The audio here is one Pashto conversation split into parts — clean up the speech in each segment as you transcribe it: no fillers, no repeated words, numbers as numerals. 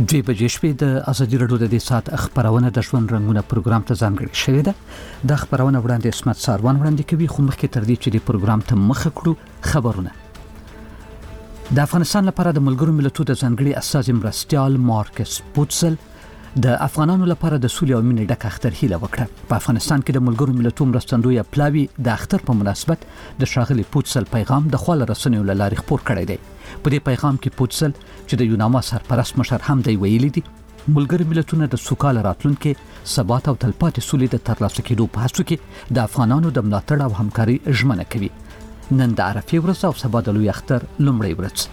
دوی بجې شپې د ازادي راډیو د دې سات خبرونه د ژوند رنگونه پروګرام ته ځانګړې شوې ده. د خبرونه وړاندې اسمت ساروان وړاندې کوي، خو مخکې تر دې چې د پروګرام ته مخه کړو خبرونه. د افغانستان لپاره د ملګرو ملتونو د ځانګړي استازي مرستیال مارکس پوتسل د افغانانو لپاره د سولې او مینې ډک اختر هیله وکړه. په افغانستان کې د ملګرو ملتونو مرستندوی پلاوی د اختر په مناسبت د ښاغلي پوتسل پیغام د خپل رسنیو له لارې خپور کړی دی. په دې پیغام کې پوتسل چې د یوناما سرپرست مشر هم دی ویلي دي ملګرو ملتونو د سوکاله راتلونکي ثبات او تلپاتې سولې د ترلاسه کېدو په هڅو کې د افغانانو د ملاتړ او همکاري ژمنه کوي. نن د عرفې ورځ او سبا د لوی اختر لومړۍ ورځ.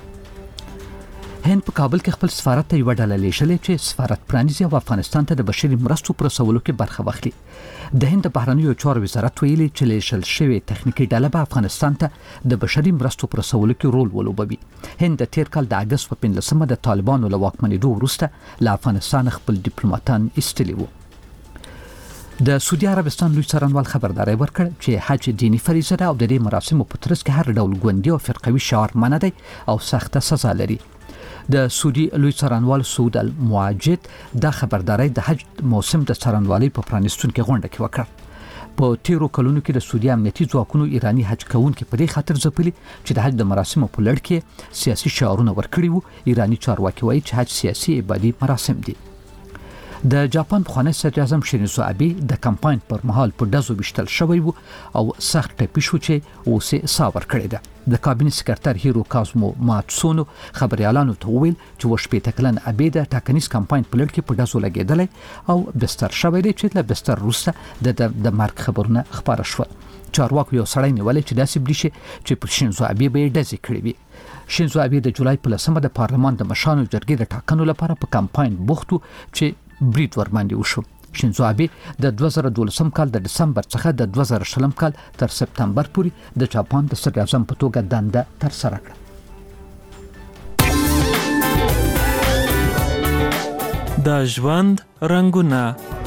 هند په کابل کې خپل سفارت ته یو ډله لیږلې چې سفارت پرانیزي او افغانستان ته د بشري مرستو پر رسولو کې برخه واخلي. د هند د بهرنیو چارو وزارت ویلي چې لیږل شوی تخنیکی ډله به افغانستان ته د بشري مرستو پر رسولو کې رول ولوبوي. هند د تیر کال د اگست په 15مه د طالبانو له واکمنېدو وروسته له افغانستان خپل ډیپلوماټان ایستلي وو. د سعودي عربستان لوی څارنوال خبرداري ورکړ چې حج دینی فریضه ده او د دې مراسمو په ترڅ کې هر ډول ګوندي او فرقوي شعار منع دی او سخته سزا لري. د سعودي لوی څارنوال سعود المواجد د خبرداري د حج موسم د څارنوالۍ په پرانیستون کې غونډه کې وکړه. په تیرو کلونو کې د سعودي امنیتي ځواکونو ایرانی حج کوونکو په دې خاطر ځپلي چې د حج د مراسمو په لړ کې سیاسي شعارونه ورکړي وو. ایرانی چارواکي وایي چې حج سیاسي عبادي مراسم دي. د جاپان پخوانی صدر اعظم شینزو آبی د کمپاین پر مهال په دزو وشتل شوی وو او سخت ټپي شو چې اوسه صابر کړی ده. د کابینې سکرټر هیرو کازمو ماتسونو خبريالانو ته ویل چې وشپې تکلن آبی د ټاکنیز کمپاین په لړ کې په دزو لګیدل او بستر شوی دی چې له بستر وروسته د مرګ خبرونه خبره شو. چارواکو یو سړی نیولې چې داسې بلی شي چې په شینزو آبی به دزې کړی وي. شینزو آبی د جولای په 10مه د پارلمان د مشانو جرګې د ټاکنو لپاره په کمپاین بوختو چې برید ورمانډي وشو. شینزو آبی د 2012 کال د دسمبر څخه د 2020 کال تر سپتمبر پورې د جاپان د صدر اعظم په توګه دنده تر سره کړه. د ژوند رنگونه.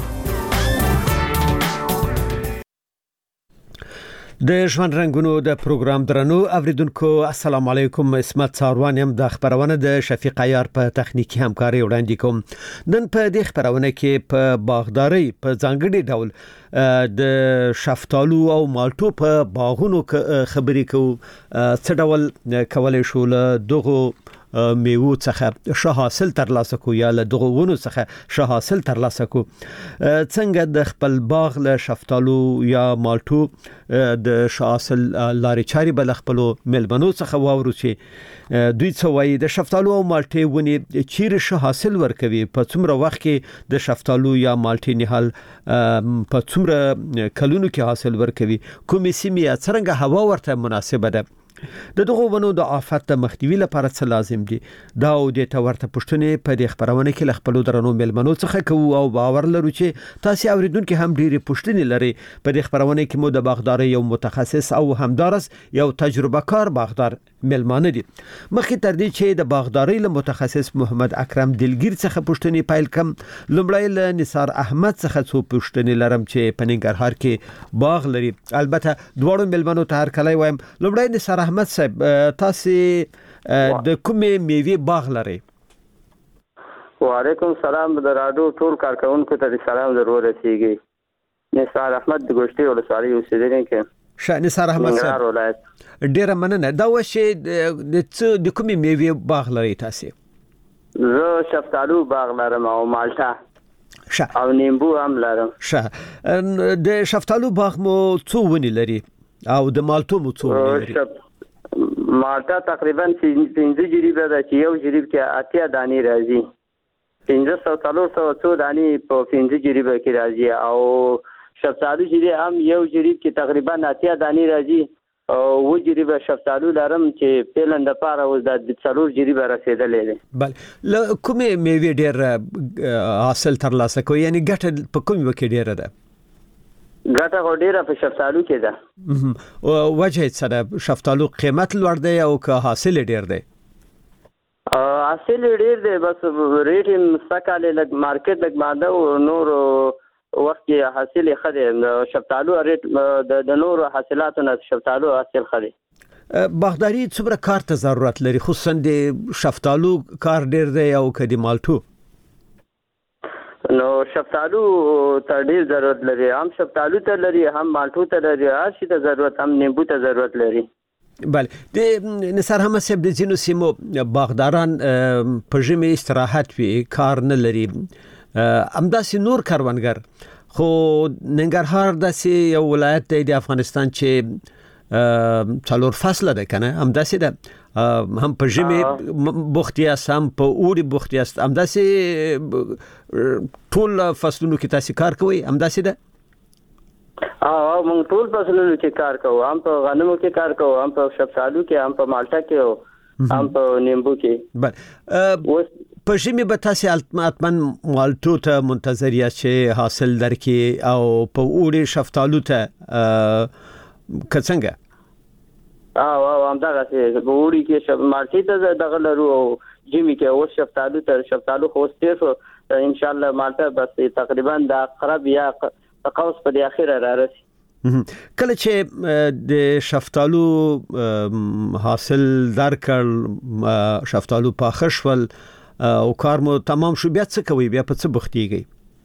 د ژوند رنگونو د پروګرام درنو اوریدونکو السلام علیکم. اسمت ساروان هم د خبرونه د شفیق عیار په تخنیکی همکاري وړاندې کوم. نن په دې خبرونه کې په باغداري په ځانګړي ډول د شفتالو او مالټو په باغونو خبرې کوو. څه ډول کولای شو له دغه میوو څخه ښه حاصل ترلاسه کو یا له دغه ونو څخه ښه حاصل ترلاسه کو. څنګه د خپل باغ له شفتالو یا مالټو د ښه حاصل لارې چاري بل خپل ملبنو څخه واورو چې دوی څه وایي د شفتالو او مالټې ونی چیرې ښه حاصل ورکوي، په څومره وخت کې د شفتالو یا مالټې نهال په څومره کلونو کې حاصل ورکوي، کومې سیمې یا څنګه هوا ورته مناسبه ده، د دغه ونو د آفت د مخنیوي لپاره څه لازم دي. دا او د تورته پښتنې په دې خبرونه کې ل خپل درنو ملمنو څخه کوو او باور لرو چې تاسو اوریدونکو هم ډېری پښتنې لري. په دې خبرونه کې مو د باغداري یو متخصص او همدارس یو تجربه کار باغدار ملمانه دي. مخکې تر دې چې د باغداري له متخصص محمد اکرم دلګیر څخه پښتنې پایل کم، لومړی له نثار احمد څخه څو پښتنې لرم چې په ننګرهار کې باغ لري. البته دواړو ملمنو ته هر کله وایم لومړی نثار احمد صاحب تاسو د کومې میوې باغ لري؟ وعلیکم سلام. د راډیو ټول کارکونکو ته سلام ضرور رسیږي. نثار احمد د ګوشتي ولسوالۍ اوسیدونکی. نثار احمد صاحب ډیره مننه. دا وشه د کومې میوې باغ لري تاسو؟ زه شفتالو باغ لرم او مالټا او نیمبو هم لرم. د شفتالو باغ مو څو ونی لري او د مالټو مو څو ونی لري؟ مالټا تقریبا 15 جریبه ده چې یو جریب کې 8 دانی راځي. 1500 دانی په 15 جریبه کې راځي او شفتالو جریب هم یو جریب کې تقریبا 8 دانی راځي او و جریبه شفتالو لرم چې پیلن د پاره و د 4 جریبه رسیدلې ده. بل کومه میوه ډیر حاصل ترلاسه کوي، یعنی ګټه په کوم وکړي ډیره ده؟ ګټه ډیره په شفتالو کې ده. وجه څه ده؟ شفتالو قیمت لوړ دی او که حاصل ډیر دی؟ حاصل ډیر دی، بس ریټ مستقله لګ مارکیټ لګ ماده او نور وخت کې حاصل خده. شفتالو ریټ د نور حاصلاتو نه شفتالو حاصل خده. باغداري څومره کار ته ضرورت لري، خصوصا د شفتالو کار ډیر دی او که د مالټو؟ نو شفتالو ته ډیر ضرورت لري، هم شفتالو ته لري، هم مالټو ته لري، هر شي ته ضرورت، هم نیمبو ته ضرورت لري. بله د نثار احمد صاحب د ځینو سیمو باغداران په ژمي استراحت وي، کار نه لري، همداسې نور کروندګر، خو ننګرهار داسې یو ولایت دی د افغانستان چې 4 فصله ده کنه، همداسې ده، هم په ژمي بوخت یاست، هم په اوړي بوخت یاست، همداسې ټول فصلونو کې تاسو کار کوئ، همداسې ده؟ موږ ټول فصلونو کې کار کوو، هم په غنمو کې کار کوو، هم په شفتالو کې، هم په مالټا کې، هم په نیمبو کې. بله په ژمي به تاسو حتما مالټو ته منتظر یاست چې حاصل درکړي، او په اوړي شفتالو ته که څنګه؟ همدغه څه په اوړي کې مالټې ته دغه لرو، او ژمي کې اوس شفتالو خو اوس تیر شو، ان شاء الله مالټه بس تقریبا د قرب یا قوس په اخره را رسي. کله چې د شفتالو حاصل درکړ، شفتالو پاخه شول او کار مو تمام شو، بیا څه کوي؟ بیا په څه بوختيږي؟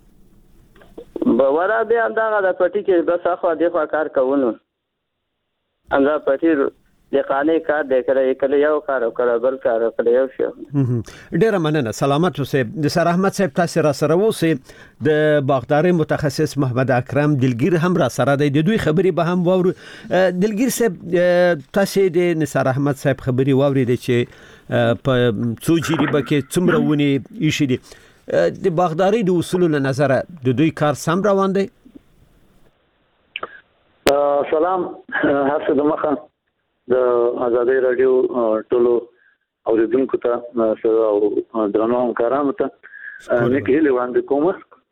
ورا بیا همدغه د پټي کې بس اخوا دغه کار کوونو، همدا پټي د قانې کار دی، کله یو کار او کله بل کار او کله یو شی. ډیره مننه، سلامت اوسئ. د سر احمد صاحب تاسو را سره اوسئ، د باغداري متخصص محمد اکرم دلگیر هم را سره دی، د دوی خبرې به هم واورو. دلگیر صاحب تاسو د نثار احمد صاحب خبرې واورید چې په څو جریبه کې څومره ونی ایشي دي، د باغداري د اصولو له نظره د دوی کار سم روان دی؟ سلام، هر څه د مخه د آزادۍ رادیو ټولو اوریدونکو ته او درنو همکارانو ته نیکې هیلې وړاندې کوم.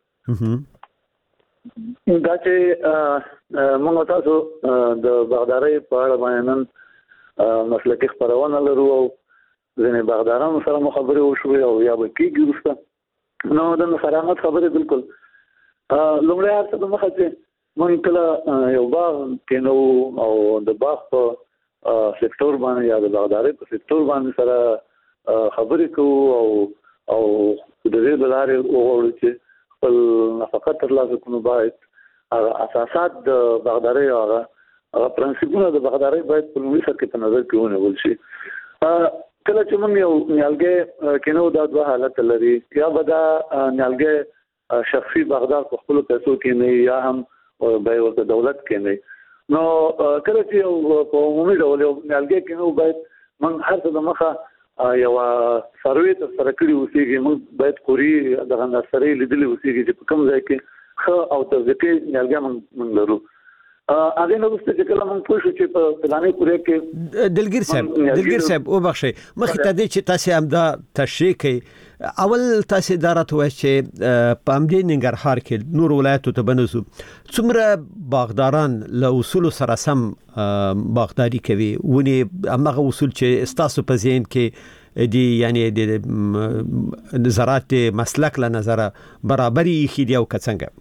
دا چې موږ تاسو د باغدارۍ په اړه باندې نن مسلکي خبرونه لرو، او ځینې باغدارانو سره مو خبرې وشوې او یا به کېږي وروسته. نو د نثار احمد خبرې بالکل لومړی هر څه د مخه چې موږ کله یو باغ کینو او د باغ په سکتور باندې یا د باغدارۍ په سکتور باندې سره خبرې کوو، او د دې د لارې وغواړو چې خپل نفقه ترلاسه کړو. باید هغه اساسات د باغدارۍ، هغه پرنسپونه د باغدارۍ باید په لومړي سر کې په نظر کې ونیول شي. کله چې موږ یو نیالګی کینو، دا دوه حالت لري، یا به دا نیالګی شخصي باغدار په خپلو پیسو کیني، یا هم به ورته دولت کیني. نو کله چې یو په عمومي ډول یو نیالګی کینو، باید موږ هر څه د مخه یو سروې تر سره کړي اوسېږي، موږ باید کوري دغه نرسرۍ لیدلې اوسېږي چې په کوم ځای کې ښه او توضیحي نیالګی موږ لرو. هغه نو وروسته چې کله موږ پوه شو چې په فلاني کوریا کې دلگیر صاحب وبخښئ، مخکې ته دې چې تاسو همدا تشریح کړئ، اول تاسو دا راته وایئ چې په همدې ننګرهار کې نور ولایتو ته بنوزو څومره باغداران له اصولو سره سم باغداري کوي، ونې همغه اصول چې ستاسو په ذهن کې دي، یعنی د زراعت مسلک له نظره برابري ایښي دي او که څنګه؟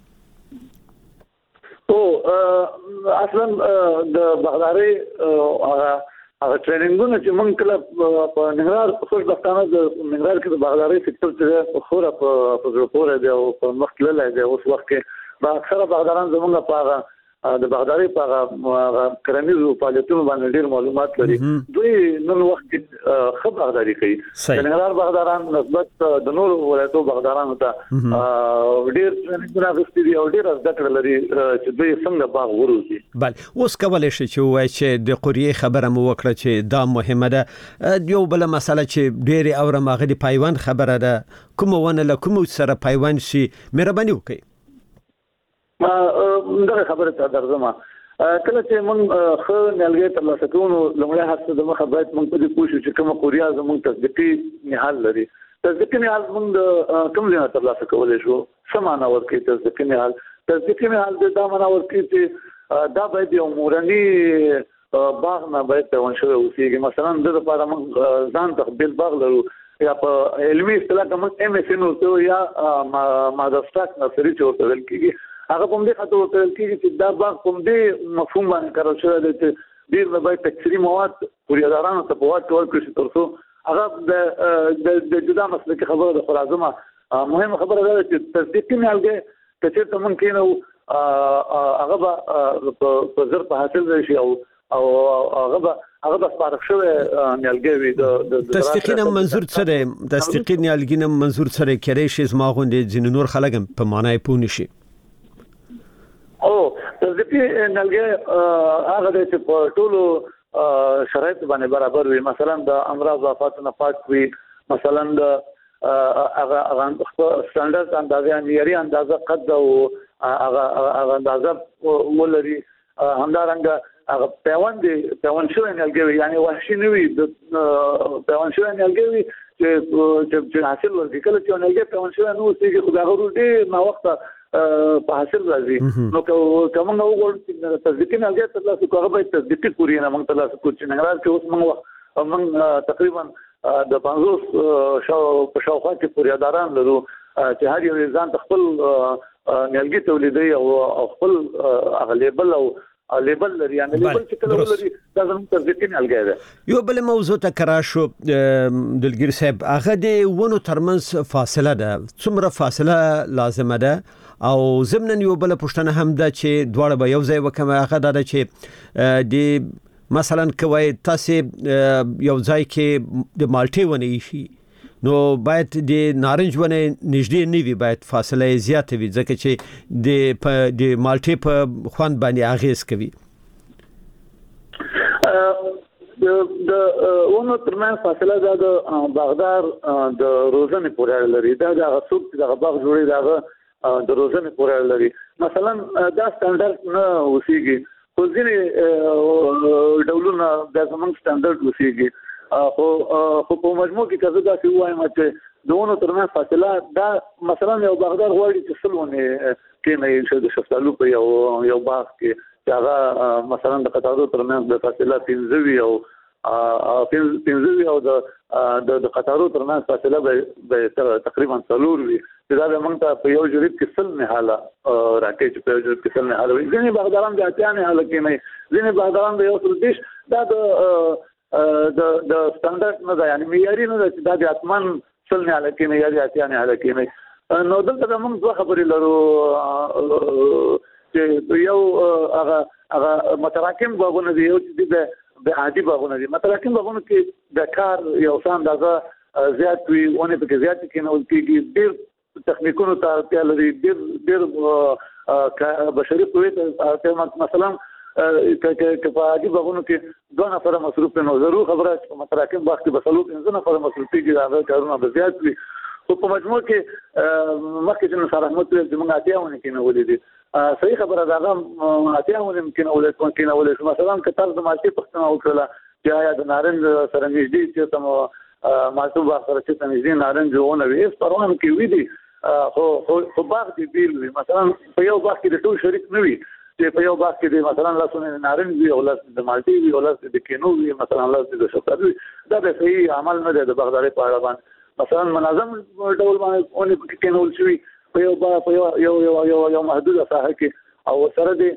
اصلا د باغدارۍ هغه ټریننګونه چې موږ کله په ننګرهار خوشبختانه د ننګرهار کې د باغدارۍ سکتور چې په خوره په زړه پورې دی او په مخ تللی دی، اوس وخت کې به اکثره باغداران زموږ په هغه د باغدارۍ په هغه کرنیزو فعالیتونو باندې ډېر معلومات لري. دوی نن وخت کې ښه باغداري کوي. د ننګرهار باغداران نسبت د نورو ولایتو باغدارانو ته ډېر ټریننګونه اخیستي دي او ډېره زده کړه لري چې دوی څنګه باغ وروزي. بله، اوس کولی شي چې ووایي چې د قوریې خبره مو وکړه چې دا مهمه ده. یو بله مسله چې ډېرې اورم هغه د پیوند خبره ده، کومه ونه له کومو سره پیوند شي، مهرباني وکړئ. دغه خبره ته درځم. کله چې موږ ښه نیالګی ترلاسه کوو، نو لومړی هر څه د مخه باید موږ په دې پوه شو چې کومه قوریا زموږ تصدیقي نهال لري. تصدیقي نهال موږ د کوم ځای نه ترلاسه کولی شو؟ څه معنا ورکوي تصدیقي نهال؟ تصدیقي نهال دا معنا ورکوي چې دا باید یو مورني باغ نه باید پیوند شوی اوسېږي. مثلا د دې لپاره موږ ځان ته بېل باغ لرو، یا په علمي اصطلاح کې موږ MSN ورته یا مادرسټاک نرسري چې ورته ویل کېږي، هغه په دې خاطر ورته ویل کېږي چې دا باغ په دې مفهوم باندې کارول شوی دی چې ډېر نه باید تکثري مواد قوریادارانو ته په واټ کې ورکړل شي، تر څو هغه د جدا مسلکي خبره ده. خو راځم مهمه خبره ده چې تصدیقي نیالګي کچې ته ممکن هغه په زر په حاصل شي او هغه سپارښت شوی نیالګي وي د تصدیقي منظور څه دی؟ تصدیقي نیالګي منظور څه دی؟ کېدای شي زما غوندې ځینې نور خلک په معنی پوه نشي. تصدیقي نیالګي هغه دی چې په ټولو شرایط باندې برابر وي. مثلا د امراض او آفات نه پاک وي، مثلا د هغه سټانډرډ اندازې معیاري اندازه قد او هغه اندازه ولري. همدارنګه هغه پیوند شوی نیالګي وي، یعنی وحشي نه وي. د پیوند شوی نیالګي وي چې حاصل ورکړي. کله چې نیالګي پیوند شوی نو چې خو هغه ډېر نا وخته په حاصل راځي. نو کوم نو وګورئ تصدیقي نیالګي ترلاسه کوو، هغه باید تصدیقي کوري نه موږ ترلاسه کوو. چې ننګرهار کې اوس موږ تقریبا د 50 شاوخوا کې پوریاداران لرو چې هر یو ځان خپل نیالګي تولیدي او خپل لیبل او لیبل لري، یعنی لیبل چې کله ولري دا زموږ تصدیقي نیالګي ده. یو بل موضوع ته کرا شو دلګیر صاحب، هغه د ونو ترمنځ فاصله ده، څومره فاصله لازمه ده؟ او ضمن یو بل پوښتنه هم ده چې دواړه به یو ځای وکم، هغه ده چې د مثلا کوي تاسو یو ځای کې د مالټي ونې شي نو باید د نارنج ونه نږدې نه وي، باید فاصله زیاته وي ځکه چې د مالټي په خوند باندې اغیز کوي. د ونو ترمنځ فاصله د باغدار د روزنې پورې اړه لري. دا د غصوب د باغ جوړي د روزنې پورې اړه لري. مثلا دا سټانډرډ نه اوسېږي، خو ځینې ډولونه د زمونږ سټانډرډ اوسېږي. خو په مجموع کې کله دا چې وایم چې د ونو ترمنځ فاصله دا مثلا یو باغدار غواړي چې سلونه کې نه شي د شفتالو په یو باغ کې چې هغه مثلا د قطارو ترمنځ د فاصله 15 او د قطارو ترمنځ فاصله به تقریبا 4 وي. دا به موږ ته په یو جریب کې سل نه حاله راکې چې په یو جریب کې سل نه حاله وي. ځینې باغداران د اتیا نه حاله کې نه، ځینې باغداران د یو سل دیش دا د سټانډرډ نه ده، یعنی معیاري نه ده چې دا د اتمن سل نه حاله کې نه یا د اتیا نه حاله کې نه. نو دلته موږ دوه خبرې لرو چې یو هغه متراکم باغونه دي، یو چې د عادي باغونه دي. متراکم باغونه کې د کار یو څه اندازه زیات وي، ونه پکې زیات کېنول کېږي، ډېر تخنیکونو ته اړتیا لري، ډېر بشري قوې ته اړتیا. مثلا که په عادي باغونو کې 2 نفر مصروف نو ضرور خبره چې متراکم باغ کې بسلو 15 نفر مصروف کېږي، دا کارونه به زیات وي. خو په مجموع کې مخکې چې نصر احمد چې موږ اتیاونه کې نه ولې دي صحیح خبره ده، هغه اتیاونه ممکن ولې مثلا که تاسو د مالټي پښتنه وکړه چې آیا د نارنج سره نږدې چې تم مالټو باغ سره چې نږدې نارنج ونه وي پروان کې وي دي، خو باغ دی بیل وي. مثلا په یو باغ کې د ټول شریک نه وي چې په یو باغ کې مثلا لاسونه نارنج وي او لاس د مالټي وي او لاس د کینو وي، مثلا لاس د شفتالو وي. دا به صحیح عمل نه دی د باغداري په اړه باندې. مثلا منظم ډول باندې اونې کې کینول شي په یو محدوده ساحه کې او سره د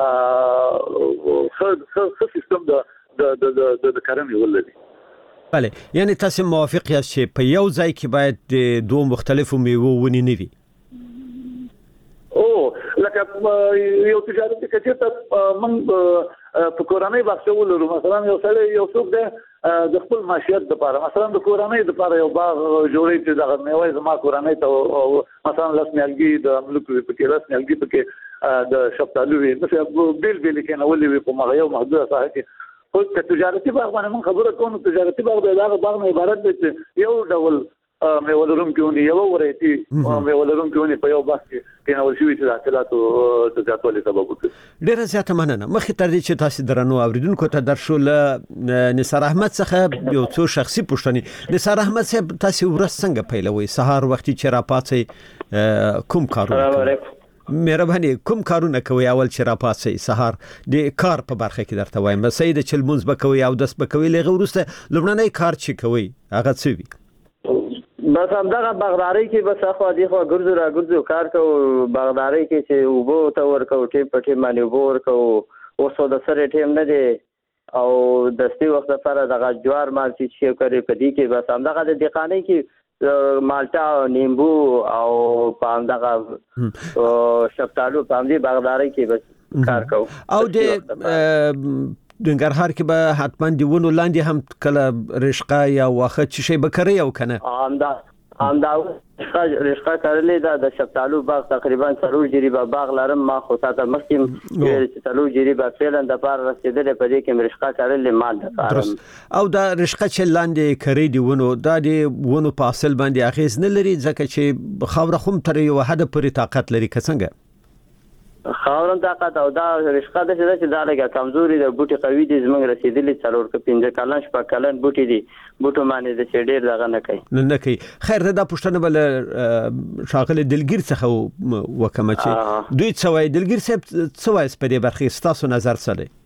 څه سیستم د کرنې ولري. بله، یعنی تاسو موافق یاست چې په یو ځای کې باید د دوه مختلفو میوو ونې نه وي؟ لکه یو تجارتي کچې ته موږ په کورنۍ بحث ولرو. مثلا یو سړی یو څوک دی د خپل معیشت لپاره، مثلا د کورنۍ لپاره یو باغ جوړوي چې د میوې زما کورنۍ ته مثلا لاس نیالګي د ملک پکې لاس نیالګي پکې د شفتالو وي، مثلا بیل کې نه ولې په مغه یو محدوده ساحه کې. خو تجارتي باغ باندې موږ خبره کوو، تجارتي باغ د هغه باغ نه عبارت دی چې یو ډول میوه لرونکي ونې یو ورایتي میوه لرونکي ونې په یو باغ کې کېنول شوي چې د حاصلاتو د زیاتوالي سبب وکړي. ډېره زیاته مننه. مخکې تر دې چې تاسو درنو اوریدونکو ته درشو له نثار احمد څخه یو څو شخصي پوښتنې. نثار احمد صاحب، تاسو ورځ څنګه پیلوي؟ سهار وختي چې راپاڅئ کوم کارونه کوئ؟ مهرباني کوم کارونه کوي اول چې راپاڅئ سهار؟ د کار په برخه کې درته وایم، سید چې لمونځ بکوي او داس بکوي، لغه ورسته لومړنی کار چې کوي هغه څه وي؟ بس همدغه باغداري کې بس اخو دي خو ګرځو کار کوو. باغداري کې چې وبو ته ورکو ټیم په ټیم باندې وبو ورکو، اوس د سره ټیم نه دی او دستي وخت لپاره دغه جوار مال چې کوي په دې کې بس همدغه د دقانې کې مالټا نیمبو او پام دغه شفتالو پام دي باغداري کې بس کار کوو. او د ننګرهار کې به حتما دی ونو لاندې هم کله رشقه یا واخه چې شی بکري او کنه همدا رشقه کړلې دا د شفتالو باغ تقریبا 3 جریبه باغ لرم ما خو تاسو مخکې چې 3 جریبه فعلا د پار رسیدلې په دې کې رشقه کړلې مال د فارم او دا رشقه چې لاندې کړې دی ونو دا دی ونو په اصل باندې اغیز نه لري ځکه چې خاور خوم تر یو حد پورې طاقت لري څنګه خاورن طاقت او دا رشقه د چې دا لګه کمزوري د بوټي قوي دي زمنګ رسیدلې 4 ک 15 کلن شپه کلن بوټي دي بوټو باندې د ډېر دغه نه کوي نه کوي. خیر دا پښتنه بل شاغله دلګیر څخه وکم چې دوی څوای دلګیر صاحب څوای په دې برخه ستاسو نظر څه دی؟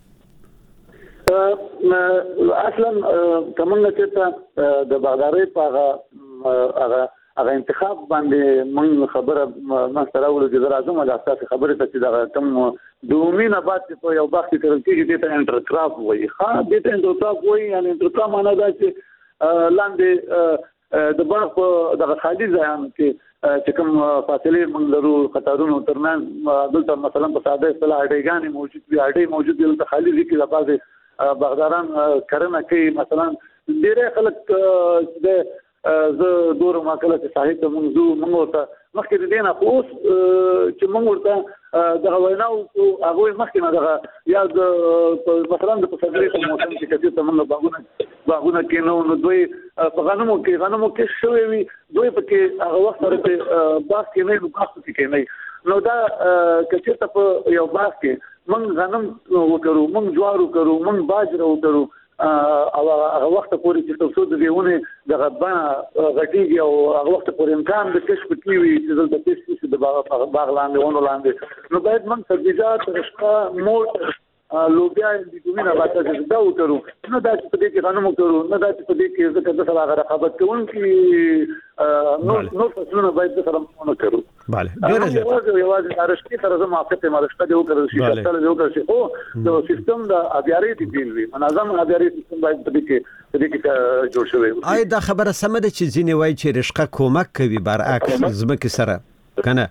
اصلا کومه چې د باغداري په هغه انتخاب باندې من خبره ما سره ول چې راځم د اساس خبره ته چې دا کم دومینه بعد په یو باغ کې ترل کېږي د انټرکراپ وایي ها د انټرکراپ وایي یعنی انټرکراپ معنا دا چې لاندې د باغ په دغه خالي ځایان کې کوم فاصله موږ لرو قطارونو ترمن دلته مثلا په ساده اصطلاح اډیګانی موجود دي د خالي ځکه د بازي باغداران کرنه کوي مثلا ډېر خلک د زه دور ما کله چې صاحب ته موږ ورته مخکې دې نه اوس چې موږ ورته دغه ویناو هغه مخکې نه دغه یا مثلا د پسندري په موسم کې چې موږ باغونه کې نو دوی په غنمو کې شوې وي دوی په کې هغه وخت سره باغ کې نه باغ کې نه نو دا چې په یو باغ کې موږ غنم وکړو موږ جوار وکړو موږ باجره وکړو او هغه وخت پورې چې تاسو د دیونه د غبانه غټیږي او هغه وخت پورې امکان د کشف کیوي چې د کشف د باغ لاندې ونه لاندې نو باید موږ سبزیجات رشقه موټ لوبیا د دومینه باندې دا وکړو نو دا چې په دې کې غنمو وکړو نو دا چې په دې کې ځکه د سره رقابت کوونکی نو فصلونه باید سره مونږ کړو. bale ډیر زیات یوازې رشقه سره زما افته ما رشقه دی وکړو چې تاسو له وکړو چې او د سیستم د ابياري دی وی منظم ابياري سیستم باید په دې کې جوړ شوی. آی دا خبره سم ده چې ځینې وایي چې رشقه کومک کوي برعکس زمکه سره کنه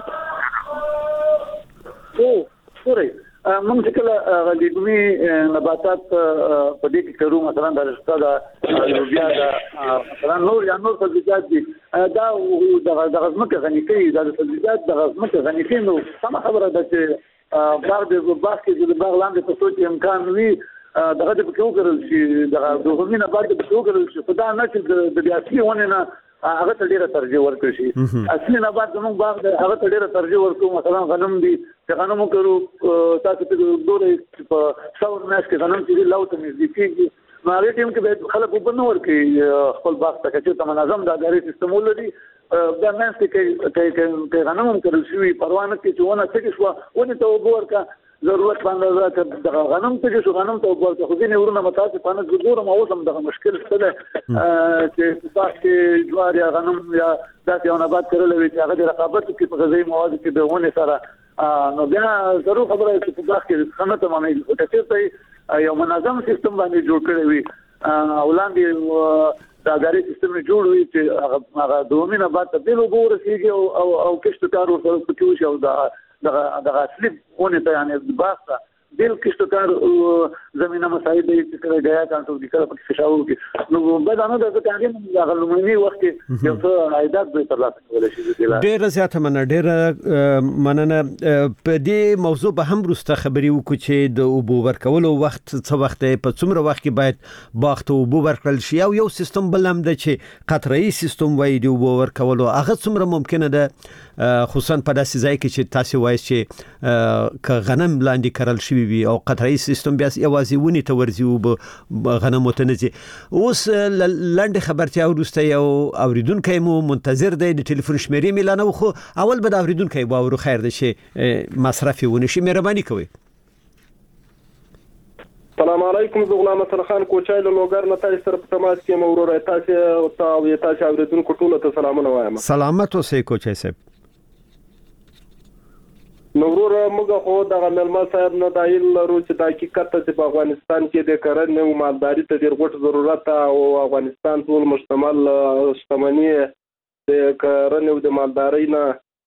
او سوري موږ چې کله غلیظمي نباتات په دې کې کړو مثلا د رشقه د لوبیا د مثلا نور سبزیجات دي دا د غزمکه غني کوي د سبزیجات د غزمکه غني کوي نو سم خبره ده چې باغ کې د باغ لاندې په څو امکان وي دغه د پکې وکړل شي د دوهمینه بعد د پکې وکړل شي خدای نه چې د بیاسي ونه نه هغه ته ډیره ترجیح ورکړي شي اصلي نبات زموږ باغ د هغه ته ډیره ترجیح ورکړو مثلا غنم دي چې غنم وکړو تاسو ته دوره په څور میاشت کې غنم چې لاوته نږدې کېږي نو هغه ټیم کې به خلک وبنو ورکړي خپل باغ ته چې منظم د اداري سیستم ولري دا مېنس کې غنم وکړل شي پروا نه کوي چې ونه څه شو ونه ته وګورکا ضرورت باندې د غنم ته چې غنم ته وګورئ خو ځینې ورونه متاسفانه ګورم اوسم دغه مشکل شته چې تاسو جوار یا غنم یا داسې یو نبات کړل وي چې هغه د رقابت کې په غذایي موادو کې د ونه سره نو بیا ضرور خبره چې په باغ کې خنته باندې ټکټ یو منظم سیستم باندې جوړ کړی وي اولاندې د اداري سیستم جوړ وي چې هغه دومینه بعد تبدیل وګورئ او کښتکار ورسره کوي او دغه اصلي ونه ته یعنی باغ دل کښتکار زمينه مساعد دي چې کله غیا کانټو د کله پکې فشاو کې نو بدانه د تعلیم د غلمنی وخت یو څه عائدات به ترلاسه کولای شي. ډیر زیات مننه په دې موضوع به هم وروسته خبري وکړو چې د اوبو ورکولو وخت څه وخت په څومره وخت کې باید باغ ته اوبو ورکړل شي او یو سیستم بل هم د چې قطره‌ای سیستم وایي د اوبو ورکولو هغه څومره ممکنه ده خصوصا په داسې ځای کې چې تاسو وایي چې ک غنم لاندې کرل شي وي او قطره‌ای سیستم بیا یوازې ونی ته ورځي او غنم متنځي. اوس لاندې خبرتیا ورسته یو اوریدونکو مو منتظر دی د ټلیفون شمیرې ملانه خو اول به د اوریدونکو باور خیر دی چې مصرف ونی شي مهرباني کوي. السلام علیکم زه غلام حسن خان کوچای له لوګر نه تاسو سره په تماس کې مورور تاسو اوریدونکو ټول ته سلامونه وایم. سلامت اوسئ کوچای صاحب. نورور موږ خو د ملما صاحب نه دایل لرو چې د حقیقت ته په افغانستان کې د کرنې او مالداري ته ډېر غوټ ضرورت او افغانستان ټول مشتمل شتمنۍ د کرنې او د مالداري نه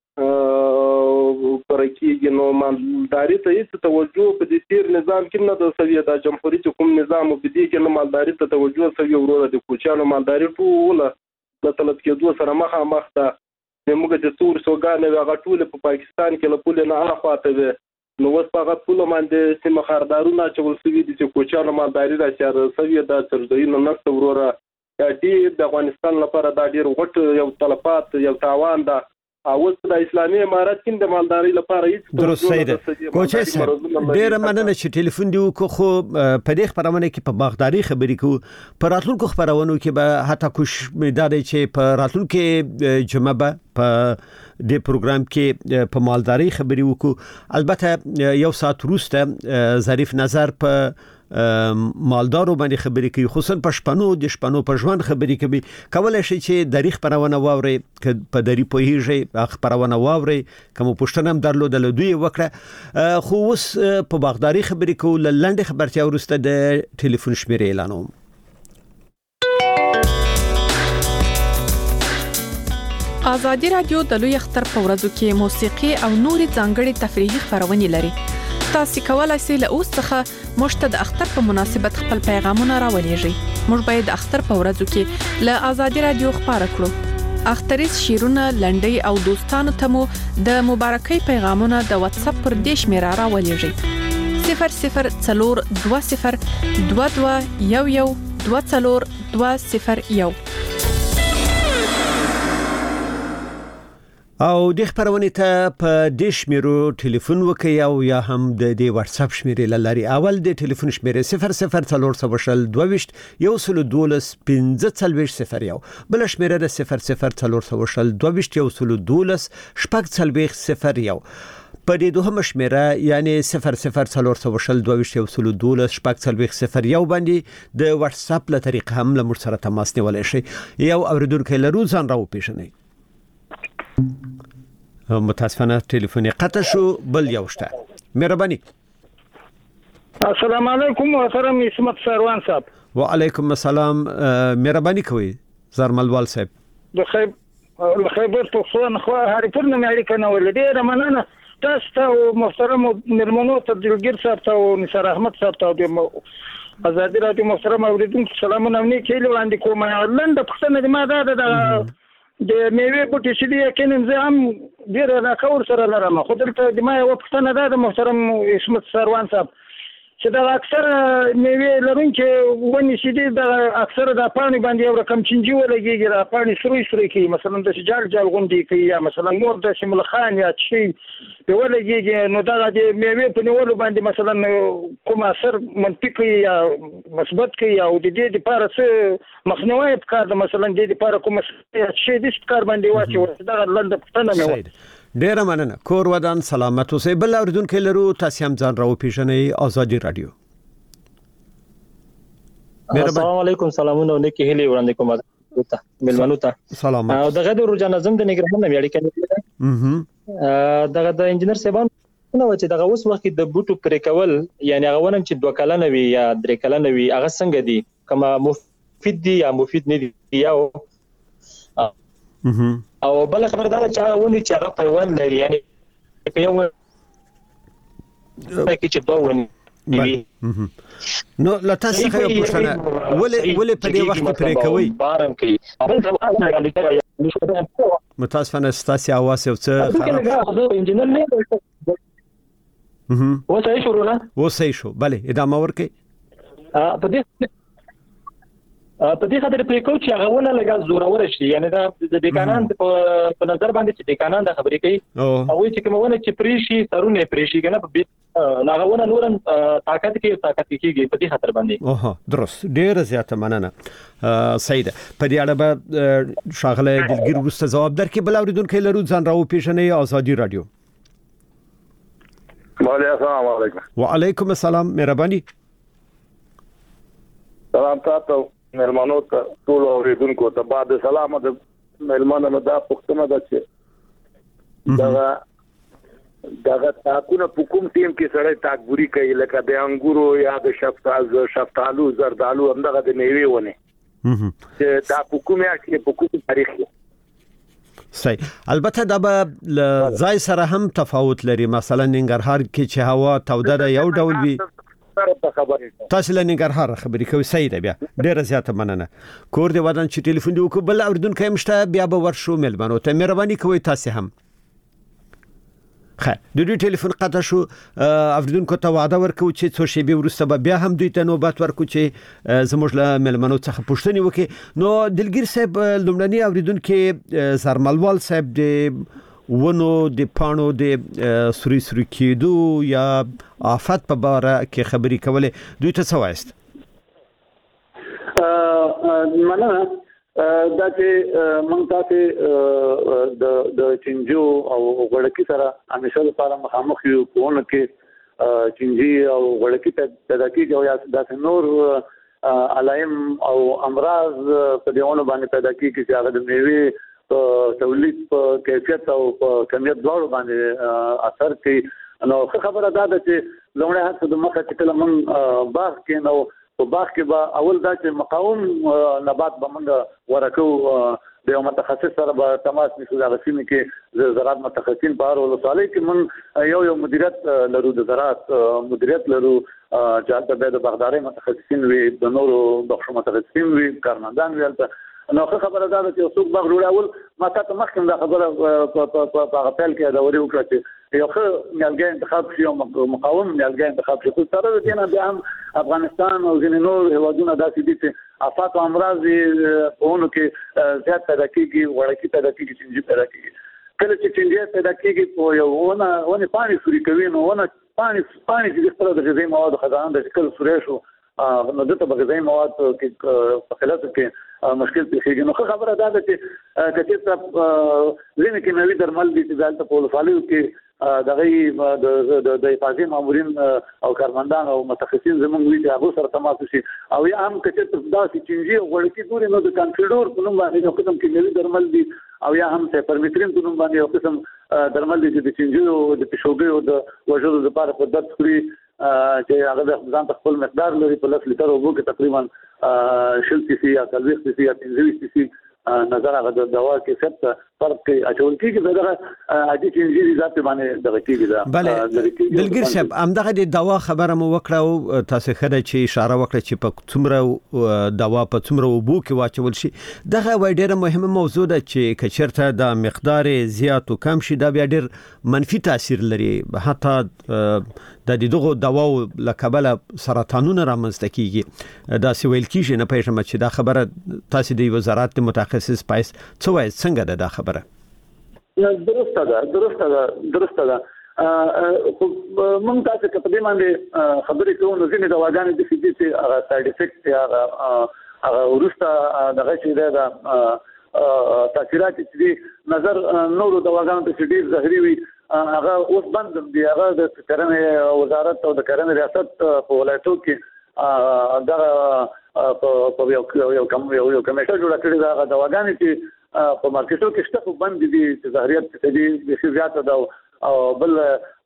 پرکیږي. نو مالداري ته هیڅ توجه په دې تیر نظام کې نه د سوي د جمهوریت کوم نظام په دې کې نه مالداري ته توجه سوي وروره د کوچانو مالداري ټول د طلب کېدو سره مخامخ ده. موږ د تور سوګانې هغه ټول په پاکستان کې له پول نه اخواته وي. نو اوس په هغه پول باندې سیمه خاردارونه چول سوي دي چې کوچانو مالداري راځي سوي د ترځای نه نشته وروره. د افغانستان لپاره دا ډېر غټ یو طلبات یو تاوان ده. او د اسلامي امارات کې د مالداري لپاره هیڅ درست ده. کوچې صاحب ډېر مننه چې ټلیفون دی وکړو. خو په دې خبرونه کې په باغداري خبرې کوو. په راتلونکو خبرونو کې به حتی کوش مداري چې په راتلونکو جمعه به په دې پروګرام کې په مالداري خبرې وکړو. البته یو ساعت وروسته ظریف نظر په مالدارو باندې خبرې کوي، خصوصا په شپنو په ژوند خبرې کوي. کولای شي چې د تاریخ پرونه واوري، په دری په هیږي خبرونه واوري، کوم پښتنه هم درلود له دوی وکړه. خو اوس په باغداري خبرې کوو. لنډه خبرتیا ورسته د ټلیفون شمیرې اعلانوم. ازادي رادیو د لوی اختر په ورځو کې موسیقي او نوري ځانګړي تفریحي خبرونه لري. تاسو کولای شئ له اوس څخه مشته د اختر په مناسبت خپل پیغامونه راولېږئ. موږ باید د اختر په ورځو کې له ازادي رادیو خبر کړو. اختریز شیرونه لنډي او دوستانو ته مو د مبارکۍ پیغامونه د واتس اپ پر دیش میرا راولېږئ. 0020 22 22 او د خبرونه ته په دیش میرو ټلیفون وکي او یا هم د واتس اپ شمیرې لاري. اول د ټلیفون شمیرې 004022 112 1501 بل شمیرې د 004022 112 په دې دوه شمیره یعنی 004022 112 باندې د واتس اپ له طریقې هم له مر سره تماس نیولای شي. یو اوریدونکو لرو ځان راو پیژنئ. متاسفانه ټلیفون قطع شو. بل یو شته. مهرباني. السلام علیکم محترم اسمت سروان صاحب. وعلیکم السلام. مهرباني کوي زرملوال صاحب. د خیبر پښتون خو هریپور نه مې اړیکه نه ولې. ډېر مننه تاسو ته محترم مېلمنو ته دلګر صاحب ته او نثار احمد صاحب ته د ازادي رادیو محترم اوریدونکو سلامونه نه کېلو وړاندې کوم. لنډه پوښتنه د ما ده د میوې بوټي چې دي کینم زه هم ډیر راکور سره لرم. خو دلته د ما یو پوښتنه ده د محترم اسمت سروان صاحب چې دا اکثر میوې لرونکي ونې چې دي د اکثر د پاڼې باندې یو رقم چنجي ولګيږي، د پاڼې سروي کوي، مثلا د جال غونډي کوي یا مثلا مور د شملخان یا شي په ولګيږي. نو دا د میوې په نیولو باندې مثلا کوم اثر منفي کوي یا مثبت کوي او د دې لپاره څه مخنیوي پکار ده، مثلا د دې لپاره کوم شي د کار باندې واچي. دا لنډه پوښتنه مې ډیر مننه. کور ودان سلامت اوسئ. بل اوریدونکو لرو تاسو هم ځان راو پیژنئ. ازادي رادیو. السلام علیکم. سلامونه نیکی هلي وړاندې کوم ته ملمنو ته سلام. او دغه د روزانه زم د نګرهان نه اړیکه نه دغه د انجنیر صاحبان نو چې دغه اوس وخت د بوټو پرې کول یعنی هغه ونم چې 2 کلنه وي یا 3 کلنه وي هغه څنګه دي، کما مفید دي یا مفید نه دي یا او بل خبر دا چې ونی چې هغه پیوند لري یعنی په یو کې چې دوه نو لا تاسو خو پوښتنه ولې په دې وخت کې پرې کوي بارم کوي متاسفانه ستاسو اواز یو څه خراب انجنیر نه وڅای شو نه وڅای شو. bale ادامه ورکړئ. په دې خاطر پرې کوم چې هغه ونه لګا زورور شي یعنی دا د دکانان په نظر باندې چې دکانان د خبرې کوي او چې کومونه چې پرې شي سرونه پرې شي کنه په ناغونه نورن طاقت کېږي په دې خاطر باندې. درست. ډېر زیاته مننه. سید په دې اړه به شاغله دلګیر وروسته جواب درکې. بل اوریدونکو لرو ځان راو پیژنئ. ازادي رادیو. السلام علیکم. وعلیکم السلام. مهرباني. سلام تاسو مېلمنو ته ټول اوریدونکو ته بعد سلام د مېلمنو دا پښتنه ده چې دا دغه تاکونه په کوم ټیم کې سړی تاکبوري کوي لکه د انګورو یا د شفتالو زردالو همدغه د میوې ونه دا په کومه کې په کوم تاریخ صحیح. البته دا به ځای سره هم تفاوت لري. مثلا ننګرهار کې چې هوا توده ده یو ډول وي. تاسو له ننګرهار خبرې کوي. صحیح ده. بیا ډیره زیاته مننه. کور دې ودان چې ټلیفون دی وکړ بل اوردونکو مشته بیا به ورشو ملمنو ته مهرباني کوي تاسو هم. خیر د دوی ټلیفون قطع شو. اوردونکو ته وعده ورکو چې څو شی به ورسته بیا هم دوی ته نوبت ورکو چې زموږ له ملمنو څخه پوښتنه وکړي. نو دلګیر صاحب لومړنی اوریدونکو سرملوال صاحب د ونو د پانو د سوري کېدو یا آفت په اړه کې خبرې کولې دوی ته څه وایست؟ مننه. دا چې موږ تاسو د چنجو او غړکی سره همیشه لپاره مخامخ یو کوونه کې چنجي او غړکی ته پیدا کیږي او یا د نور علایم او امراض په دیونه باندې پیدا کیږي چې هغه د میوې په تولید په کیفیت او په کمیت دواړو باندې اثر کوي. نو خبره دا ده چې لومړی هڅه د مخه چې کله موږ باغ کې نو په باغ کې به اول دا چې مقاوم نبات به موږ ورکو د یو متخصص سره به تماس نیسو. د غسیمه کې زراعت متخصصین په هر ولسوالۍ کې موږ یو مدیریت لرو د زراعت مدیریت لرو چې د باغداري متخصصین وي د نورو بخښو متخصصین وي کارمندان وي. نو خبره دا ده چې څوک باغ جوړول ما ته مخکې دا خبره په غفل کې دا وری وکړه چې یو ښه نیالګي انتخاب شي او مقاوم نیالګي انتخاب شي. خو سره د دې نه بیا هم افغانستان او ځینې نور هیوادونه داسې دي چې آفات او امراض په ونو کې زیات پیدا کیږي وړکی پیدا کیږي چنجي پیدا کیږي. کله چې چنجي پیدا کیږي په یو ونه پانی سوري کوي نو ونه پانی چې خپل د غذایی مواد خزانه د شکل سوري شو نو دته په غذایی مواد کې په خلاص کې مشکل پیښیږي. نو خبره دا ده چې کچې ځینې کې نوې درمل دي چې ځالته په ولسوالیو کې دغه د حفاظتي مامورین او کارمندان او متخصصین زموږ وی چې هغه سره تماس شي او یا هم کچې دا چې چنجي او غړکی ګوري نو د کانفیډور په نوم باندې یو قسم کې نوې درمل دي او یا هم سپرمیترین په نوم باندې یو قسم درمل دي چې د چنجي او د پښوګي او د وژلو لپاره په درد خوري چې هغه د ځان خپل مقدار لري په 10 لیټر اوبو کې تقریبا 60 سي یا 30 سي یا 50 سي نظر هغه د دوا کې څه فرق کوي اچول کېږي دغه اجي چنجي ذات باندې دغه کېږي دا بله دلګر صاحب همدغه د دوا خبره مو وکړه او تاسو خره چې اشاره وکړه چې په څومره دوا په څومره وبو کې واچول شي دغه وای ډیره مهمه موضوع ده چې کچرته د مقدار زیات او کم شي دا بیا ډیر منفي تاثیر لري حتی د دغه دواو لکبله سرطانونه رامنځته کیږي دا سی ویل کیږي نه پېژنم چې دا خبره تاسو د وزارت متخصص پایس څه وایي څنګه ده دا خبره؟ درسته ده مونږ تاسو په دې باندې خبرې کوو نو ځینې دواګانې د فزیکي چې ساید افیکټ یا هغه ورسته دغه چې دا تاثیرات چې نظر نورو دواګانو ته ډیر زهري وي هغه اوس بند دي. هغه د کرنې وزارت او د کرنې ریاست په ولایتو کې دا په یو کمیټه جوړه کړې ده دواګانې چې په مارکیټو کې شته په بند دي چې زهريات دي د زیات ده او بل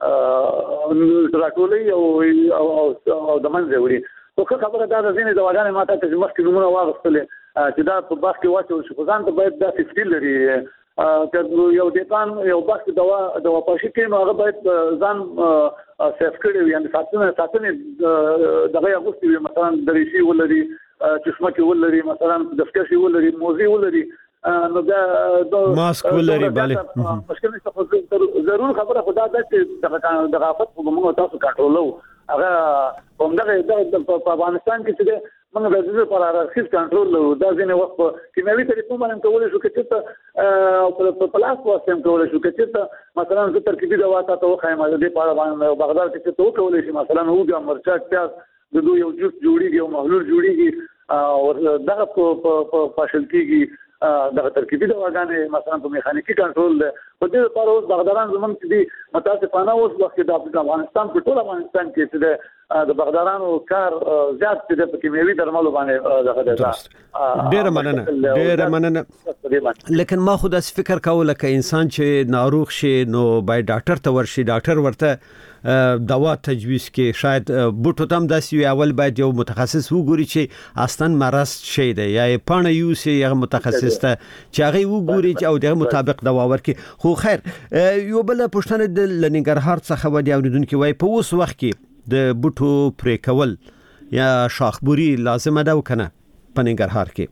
راټولې او د منځ وړي. خو خبره دا ده ځینې دواګانې ماته چې مخکې نمونه واغستلې چې دا په باغ کې واچول شي خو ځان ته باید دا سیفټي لري که یو دیکان یو باغ کې دوا پاشي کې نو هغه باید ځان سیف کړي وي یعنی ساتنه دغه اغوستي وي مثلا دریشي ولري چشمه کې ولري مثلا دفترشي ولري موزي ولري نو دا ماسک ولري bale مشکل نشته ضرور خبره خدا ده چې دغه آفت په موږ تاسو کنټرولو هغه همدغه په افغانستان کې چې موږ د دې لپاره راخیز کنټرول لرو دا ځینې وخت په کیمیاوي طریقو باندې کولای شو چې په پلاس واسطه کولای شو چې مثلا زه ترکیبي دوا تاسو خایم د دې په اړه باندې بغداد کې چې کولای شي مثلا هوګه مرچ پیاز د دوی یو جوس جوړیږي او محلول جوړیږي او دغه په فاشل کېږي دغه ترکیبي دواګانې مثلا په میخانیکي کنټرول ده په دې لپاره اوس بغدادان زمونږ چې دي متاسفانه اوس وخت د افغانستان په ټول افغانستان کې چې د باغدارانو کار زیات دي په کیمیاوي درملو باندې دغه ډېر مننه لیکن ما خو د فکر کوله ک انسان چې ناروغ شي نو بای ډاکټر ته ورشي ډاکټر ورته دوا تجویز کې شاید بوټو تم داسې اول باید یو متخصص وګوري چې اصلا مرض شي دی یا پانه یو سي یا متخصص ته چې هغه وګوري او دغه مطابق دوا ورکړي خو خیر یو بل پښتنه د لنګرهار څخه ودی اوریدونکو وای په اوس وخت کې د بوټو پرې کول یا شاخبوري لازمه ده وکنه په ننګرهار کې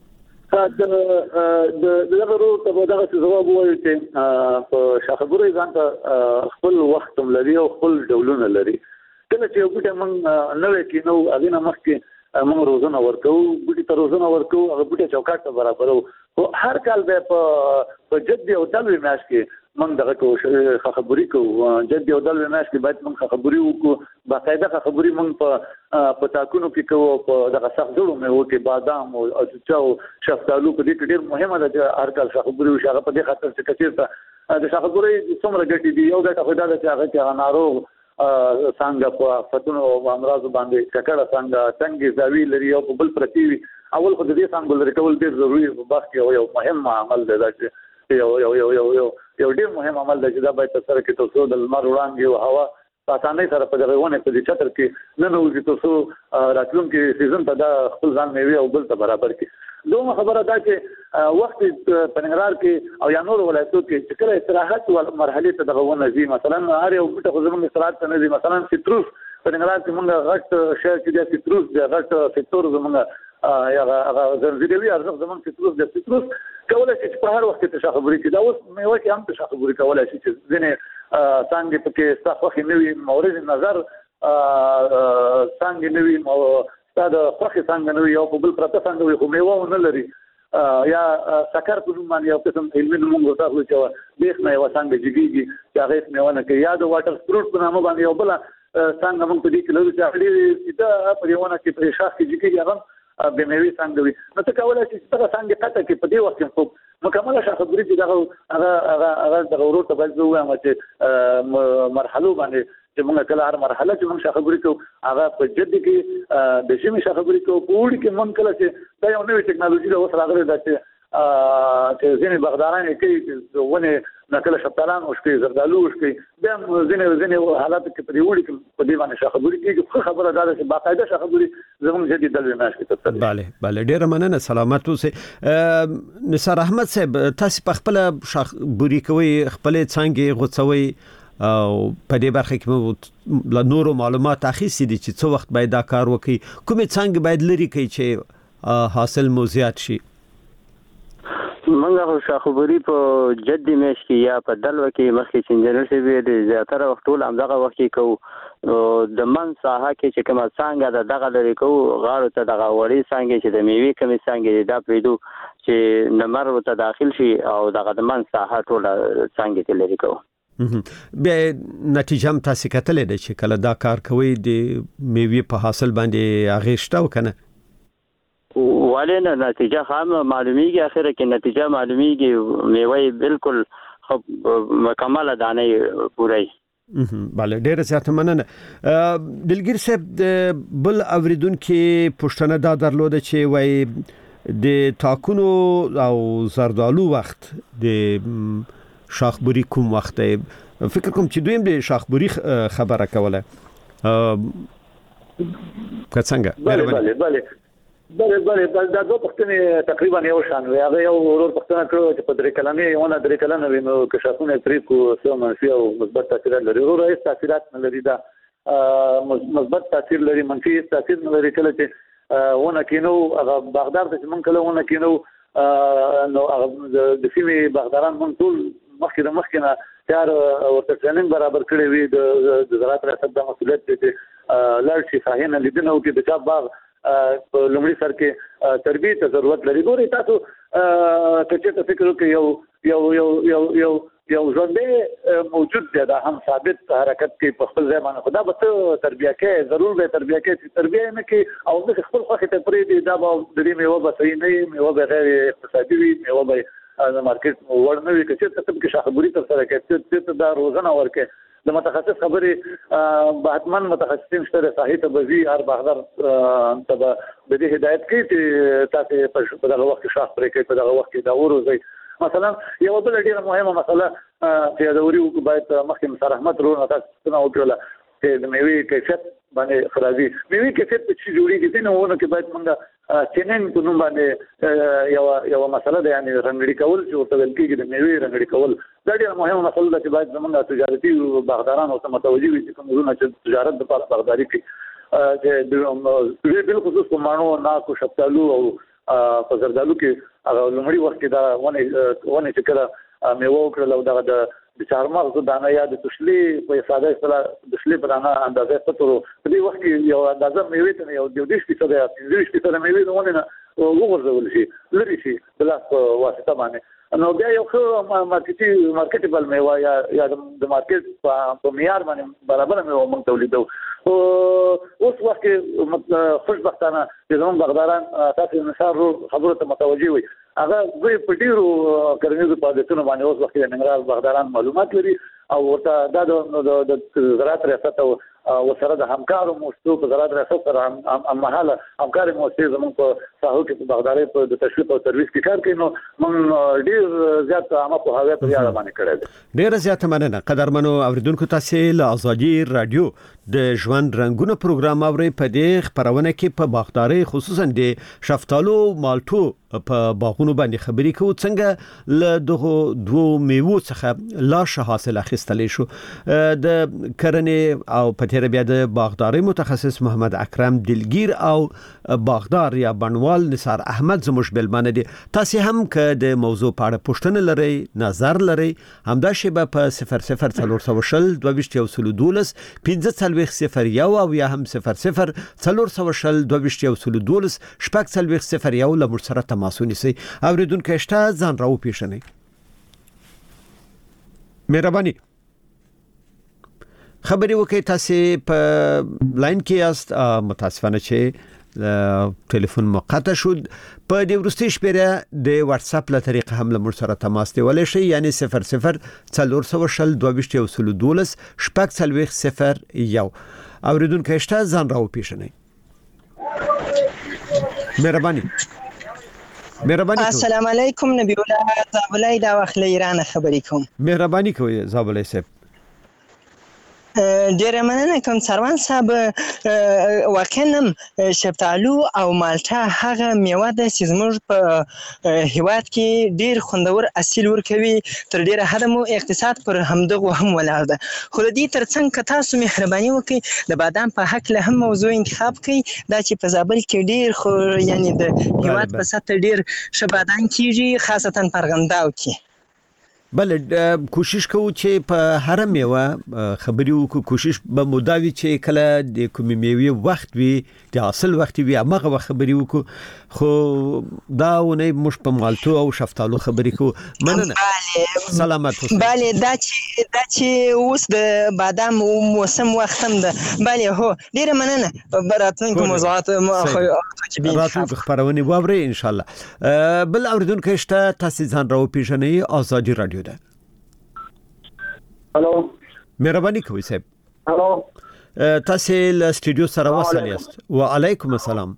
دغه ورو ته دغه جواب وایي چې په شاخبوري ځان ته خپل وخت لري او خپل ډولونه لري کله چې یو بوټه موږ نوې کینو اغینه مخکې موږ روزنه ورکو بوټي ته روزنه ورکو هغه بوټه چوکاټ ته برابرو او هر کال به په جدي او دلوي ماش کې موږ دغه خبري کو جدي او دلوي ماش کې باید موږ خبري وکړو باقاعده خبري موږ په تاکونو کې کوو په دغه سخزړو مې وکي بادام او چاو شفتالو په دې کې ډېر مهمه ده چې هر کال خبري وشاغه په دې خاطر چې کثیر ته د خبري څومره ګټي دي یو ګټه خدای ته هغه ناروغ څنګه په فتونو او امراض باندې ککړه څنګه څنګه زاوی لري او بل پرتی اول خو دې څنګه لري کول ډېر ضروري بحث یو مهم عمل دی چې یو ډېر مهم عمل دی چې دا باید تر کې تاسو د لمر وړاندې او هوا په اسانۍ سره په دغه ونه په دې چتر کې نه نوځي تاسو راتلونکي سیزن ته دا خپل ځان میوي او بل ته برابر کې دوه خبره ده چې وخت په ننګرهار کې او یا نور ولایتو کې چې کله استراحت او مرحله ته دغه ونه زی مثلا هر یو بوټه خو زموږ استراحت نه زی مثلا سیتروس په ننګرهار کې موږ غټ شهر کې د سیتروس د غټ سکتور زموږ یا هغه زنجیروي ارزښت زموږ سیتروس کولای شي په هر وخت کې تشخبري کې دا اوس میوه کې هم تشخبري کولای شي چې ځنه څنګه په کې صفخ نوي مورد نظر څنګه نوي دا د خوخي څنګه نوي او په بل پرته څنګه خو میوه نه لري یا سکر په نوم باندې یو قسم علمي نوم ورته چې بیخ میوه څنګه جګیږي یا غیث میوه نه کې یا د واټر فروټ په نامه باندې یو بل څنګه موږ په دې کې لرو چې اړې دا په یوونه کې په شاخ کې جګیږي هغه به میوه څنګه وي نو ته کولای شې چې څنګه قطه کې په دې وخت کې مکمله شاخبري چې هغه د ورو ته باید وایم چې مرحله باندې چې موږ کله هر مرحله چې موږ شاخبري کوو هغه په جدي کې د شیمه شاخبري کوو په وړي کې موږ کله چې دا یو نوې ټکنالوژي ده اوس راغلې ده چې ځینې باغداران کوي ونه نکله شپتالان او شپې زردالو او شپې د ځینې حالات کې په دې وړي کې په دې باندې شاخبري کېږي خو خبره ده چې باقاعده شاخبري زموږ جدي دلوي ماش کې تفصیل bale ډیر مننه سلامت اوسئ نثار احمد صاحب تاسو په خپل شاخبري کوي خپل څنګه غوڅوي او په دې برخه کې نورو معلومات اخیستي دي چې څو وخت باید دا کار وکړي کومې څنګه باید لري کوي چې حاصل مو زیات شي منګه شاخبري په جدي مېش کې یا په دلو کې مخکې انجنیر سي وي د زیاتره وخت ټول همدغه وخت کې کو د من ساحه کې چې کومه څنګه دغه لري کو غاړو ته دغه وړي څنګه چې د میوي کمی څنګه دا پیدو چې نمر ته داخل شي او دغه د من ساحه ټول څنګه لري کو به نتیجه هم تاسو کتلې ده چې کله دا کار کوي د میوي په حاصل باندې اغیشته وکنه ولنه نتیجه هم معلومیږي اخره کې نتیجه معلومیږي میوه بالکل مکمل دانه پوره bale ډیره زیاته مننه دلګر صاحب بل اوریدونکو پښتنه دا درلوده چې وای د تاکونو او زردالو وخت د شاخبوري کوم وخت فکر کوم چې دویم د شاخبوري خبره کوله څنګه بله دا دوه پښتنې تقریبا یو شان وي هغه یو ورور پښتنه کړو چې په درې کلمې یو نه درې کلمې وینو که شاخونه تری کو سو منفي او مثبت تاثیرات لري ورور هیڅ تاثیرات نه لري دا مثبت تاثیر لري منفي تاثیر نه لري کله چې ونه کینو هغه باغدار ته مونږ کله ونه کینو نو د سیمې باغداران مونږ ټول مخکې نه تیار ورته ټریننګ برابر کړی وي د زراعت ریاست د مسؤلیت دي لړ شي فاهنه لیدنه او کې د چا باغ په لومړي سر کې تربیه ته ضرورت لري ګوري تاسو چې فکر وکړئ یو ژوندې موجود دی دا هم ثابت حرکت کې په خپل ځای باندې خدا به تربیه کې ضرور به تربیه کې تربیه نه کې او د خپل خوخه ته پرې دی دا به د دې میوه به صحیح نه میوه به غیر اقتصادي وي میوه به د مارکیټ ورنوي چې تاسو کې شاخبوري تر سره کې چې دا روزنه ورکه د متخصص خبرې بهتمن متخصصین شته صحیح ته بزي هر باغدار ته د دې هدایت کوي چې تاسو په دغه وخت شاخ پرې کوي په دغه وخت کې دا وروزي مثلا یو بل ډیره مهمه مسله چې د وریو باید مخکې مصرحمت ورونه تاسو نه وکړه چې د میوې کیفیت باندې خرابي میوې کیفیت چې جوړیږي نو ونه کې باید موږ چینن کو نوم باندې یو مسله ده یعنی رنګړي کول چې ورته ویل کېږي د میوې رنګړي کول دا ډیره مهمه مسله ده چې باید زموږ تجارتي باغداران او متوجي وي چې کومونه چې تجارت لپاره باغداري کوي چې بالخصوص په مانو ناکو شفتالو او په زردالو کې هغه لومړی وخت کې دا ونه چې کله میوه وکړل او دا د چارمغز دانه یا د تشلي په ساده اصطلاح د تشلي په دانه اندازه ستورو په دې وخت کې یو اندازه میوه ته یو 20% یا 30% میوه ونه نه وګورځول شي لري شي د لاس واسطه باندې نو بیا یو ښه مارکیټبل میوه یا د مارکیټ په معیار باندې برابر میوه موږ تولیدو اوس وخت کې خوشبختانه چې زموږ باغداران تاسو مثال خبرو ته متوجي وي هغه دوی په ډیرو کرنیزو فعالیتونو باندې اوس وخت د ننګرهار باغداران معلومات لري او ورته د زراعت ریاست او سره د همکارو موسسو په زراعت ریاست سره هممهاله همکاري موسسې زموږ په ساحو کې په باغداري په د تشویق او سرویس کې کار کوي نو موږ ډیر زیات عامه په هغه په اړه باندې کړی دی. ډیر زیات مننه قدرمنو اوریدونکو تاسو له ازادي رادیو د ژوند رنگونه پروګرام اوري په دې خبرونه کې په باغداري خصوصا د شفتالو مالټو په باغونو باندې خبري کوو څنګه له دغه دوه میوو څخه لاشه حاصل اخیستل شو. د کرنې او په تیر بیا د باغداري متخصص محمد اکرم دلگیر او باغدار یا بنوال نثار احمد زموږ بلمانه دي. تاسو هم که د موضوع په اړه پوښتنه لرئ نظر لرئ همدا شیبه په 0040 2212 1501 او یا هم 00402212 شپږ 00 لمر سره تماس ونیسئ. اوریدونکو شته ځان راو پیښنئ. مهرباني خبري وکي تاسو په لاین کې یاست متاسفانه چې ټلیفون مقطع شو. په دې ورستي شپره د واتس اپ له طریقه هم له سره تماس نیولای شئ یعنی 00402212 شپږ 00 اوریدونکو شته ځان راو پیښنئ. مهرباني السلام علیکم نبی الله زابلای دا وخت له ایران خبرې کوم. مهرباني کوئ زابلای صاحب. ډیره مننه کوم سروان صاحب. واقعا شفتالو او مالټا هغه میوه ده چې زموږ په هیواد کې ډیر خوندور اصل ورکوي تر ډیره حد مو اقتصاد پر همدغه هم ولاړ ده. خو د دې ترڅنګ که تاسو مهرباني وکړئ د بادام په حق له هم موضوع انتخاب کړئ دا چې په زابل کې ډیر خو یعنی د هیواد په سطح ډیر ښه بادام کیږي خاصتا په ارغنداو کې. بل کوشش کوو چې په هر میوه خبري وکړو. کوشش به موداوي چې کله د کومې میوه وخت وي د حاصل وخت وي هغه خبري وکړو. خو دا ونه مش په مالټو او شفتالو خبري کوو. مننه سلامت اوسئ. bale دا چې اوس د بادام موسم وخت هم ده. bale هو ډیره مننه براتونکو موضوعات راتونکو خبرونه واوري ان شاء الله. بل اوریدونکو شته تاسو ځان راو پیژنئ ازادي رادیو ده. هالو مهرباني کوئ صاحب. هالو تاسو له سټوډیو سره وصل یاست. وعلیکم السلام.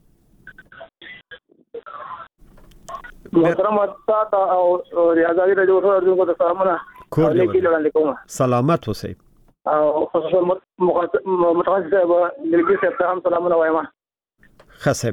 محترم استاد او ریاضي رادیو ورته د سلامونه علیکم وعلیکم سلامت اوسئ. او خصوصا متخصص دلګي صاحب هم سلامونه وایم. خصب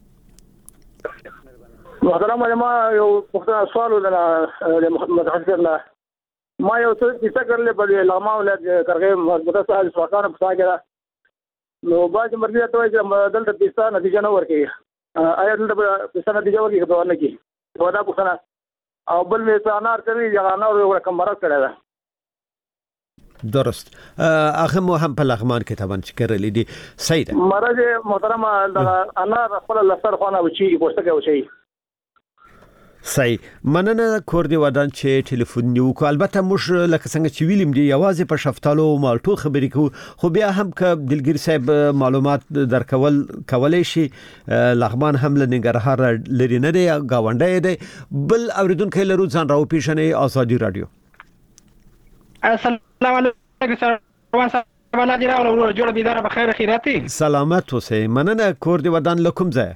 محترم ما یو پښتنه سوال ولا متخصص نه ما یو څه کړل په لغما ولادت کرغه مضبوطه سال سوکانه پساګه نو باج مرګه ته چې دلته پېستا نتیجه نه ورکړي. آیا دلته پېستا نتیجه ورکړي په ونه کې ودا پښتنه او بل می انار کوي یا انار یو رقم مراد کړی دا درست. هغه مو هم په لغمان کې تابان چې کړلې دي صحیح ده. مراد محترم انار خپل لسر خونه وچی پوسټه کوي. صحیح مننه کور دی ودان چې ټلیفون نیو کو. البته موږ لکه څنګه چې ویلم دی یوازې په شفتالو او مالټو خبرې کوو خو بیا هم ک دلګیر صاحب معلومات درکول کولای شي. لغمان هم لنګرهار لري نه دی گاونډي دی. بل اوریدونکو لرو ځان راو پیژنې ازادي رادیو. السلام علیکم سر روان صاحب الله دې راوړو جوړه بيداره بخیر خیراتي سلامت اوسئ. مننه. کور دې ودان لکم ځای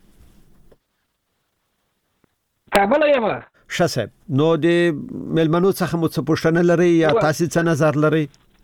کابل یم. ښه صاحب، نو د ملمنو څخه مو څه پوښتنه لري یا تاسو څه نظر لري؟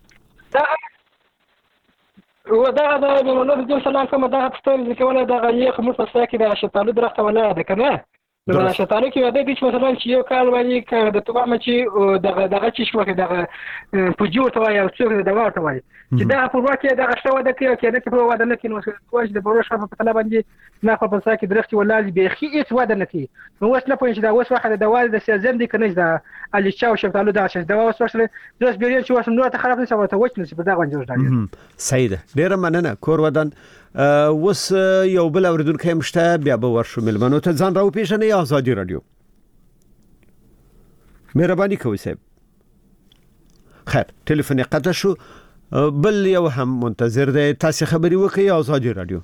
دا ملمنو د سلام کوم دا پوښتنه چې کوله دا غلیه خو موږ په ساکي د شتالو درخته ولا ده کنه نو شتالو کې د دې مثلا چې یو کال وایي ک د توګه چې دغه چې شو کې دغه پوجو ته وایي او څو د واټ وایي چې دا په واکه دغه شته د کې نه په واده نه کې نو واش د بروش په طلب باندې نه په ساکي درخته ولا بيخي هیڅ واده نه کی نو وس نه پوه چې دا وس واحد د والد د سیازم دي کنه دا علي چاو شتالو دا چې دا وس وسله درس بیرین چې وس نو ته خراب نه سمته وښ نه په دا باندې جوړ صحیح ده. ډیره مننه. کور ودان وس یو بل اوریدونکو مشته بیا به ورشو ملمنو ته ځان راو پیژنې یا آزادي رادیو. مهرباني کوئ صاحب. خیر ټلیفون قطع شو. بل یو هم منتظر دی. تاسو خبري وکړئ آزادي رادیو.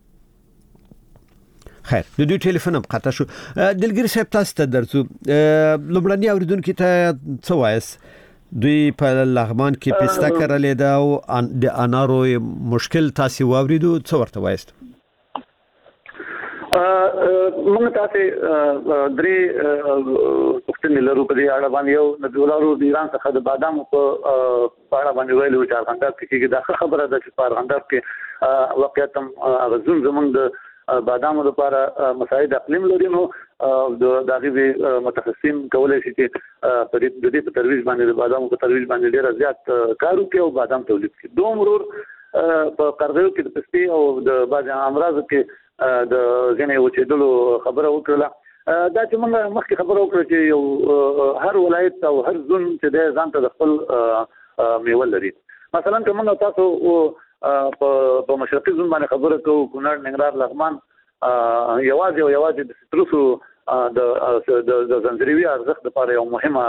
خیر د دوی ټلیفون هم قطع شو. دلګری صاحب تاسو ته درځو. لومړنی اوریدونکو ته څه وایس؟ دوی په لغمان کې پسته کړلې ده او د انارو مشکل تاسو واوریدو، څه ورته وایست؟ موږ تاسو درې پښتني لرو په دې اړه باندې یو د دولارو د ایران څخه د بادام په اړه باندې ویلو چې ارغنداب کې دا خبره ده چې په ارغنداب کې واقعیت غزون زمونږ د بادامو لپاره مساعد اقلیم لري نو د دغه متخصصین کولای شي چې په دې په ترویج باندې د بادامو په ترویج باندې ډیر زیات کار وکړي او بادام تولید کړي. دوه مرور په قرغیو کې د پستی او د باج امراض کې د غنې وچېدلو خبره وکړه. دا چې موږ مخکې خبره وکړه چې یو هر ولایت او هر زون چې د ځان ته خپل میوه لري. مثلا کوم تاسو په مشرقي زون باندې خبره کوو کونړ ننګرهار لغمان یوازې د ستروسو د زنجیروي ارزښت لپاره یو مهمه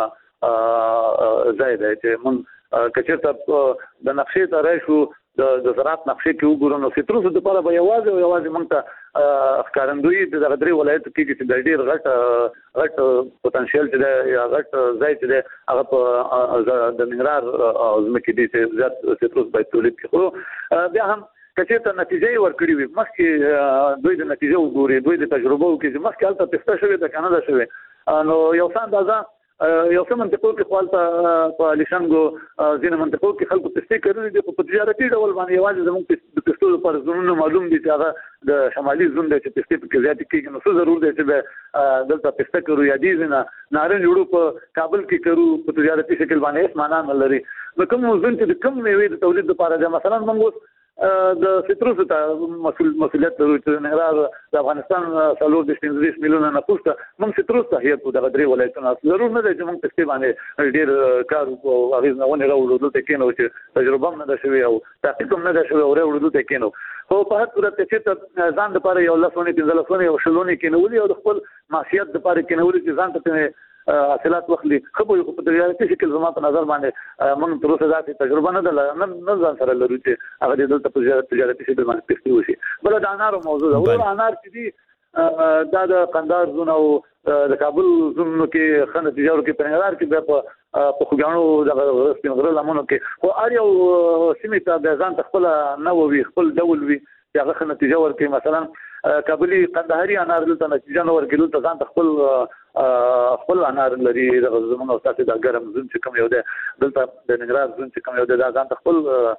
ځای دی چې موږ کچېرته د نقشې ته راشو د زراعت نقشې کې وګورو نو ستروسو لپاره به یوازې موږ ته ښکارندوی د دغه درې ولایتو کې چې د ډېر غټ پوتنشل چې یا غټ ځای چې هغه په د ننګرهار ځمکې دي چې زیات ستروس باید تولید کړي. بیا هم کچېرته نتیجې ورکړي وي مخکې دوی د نتیجې وګوري دوی د تجربو کې چې مخکې هلته پسته شوی د کناډا شوی نو یو څه اندازه یو څه منطقو کې خپل په لیشنګو ځینې منطقو کې خلکو پسته کړی دي په تجارتي ډول باندې یوازې زموږ د پستو لپاره زونونه معلوم دي چې هغه د شمالي زون د پسته په زیات کې نو څه ضرور دی چې دلته پسته کړو یا دي نه نارنج وړو په کابل کې کړو په تجارتي شکل باندې هیڅ معنا نه لري. نو کوم زون چې کوم میوې د تولید لپاره ده مثلا موږ د ستروسو ته مسؤلیت لرو چې ننګرهار د افغانستان 3.35 میلیونه نفوس ته موږ ستروس ته هیڅ د غدري ولایتونو ضرور نه دی چې موږ پسته باندې ډیر کار او هغه نه ونه راوړو دلته کې نو چې تجربه نه ده شوی او تحقیق نه ده شوی او راوړو دلته کې نو خو په هر صورت چې ځان لپاره یو لسونه 15 یو شلونه کې نو ولې او خپل معاشيت لپاره کې نو ولې چې ځان ته حاصلات وخلي خبرې په تجارتي شکل زما په نظر باندې موږ تر اوسه ذاتي تجربه نه ده نه ځان سره لرو چې هغه دلته په تجارتي شکل باندې پېښې وشي. بل د انارو موضوع ده او انار چې دي دا د قندهار زون او د کابل زون کې خنه تجارت کې په نړۍ کې په خوګانو د سپینغره لمنو کې او اړ یو سیمه ته ځان خپل نووي خپل ډول وي چې هغه خنه تجارت کې مثلا کابلی قندهاري انار دلته نتیجه نو ورګلو ته ځان خپل انار لري د زمونږ استاد د ګرم زون چې کوم یو ده دلته د ننګرهار زون چې کوم یو ده ځان خپل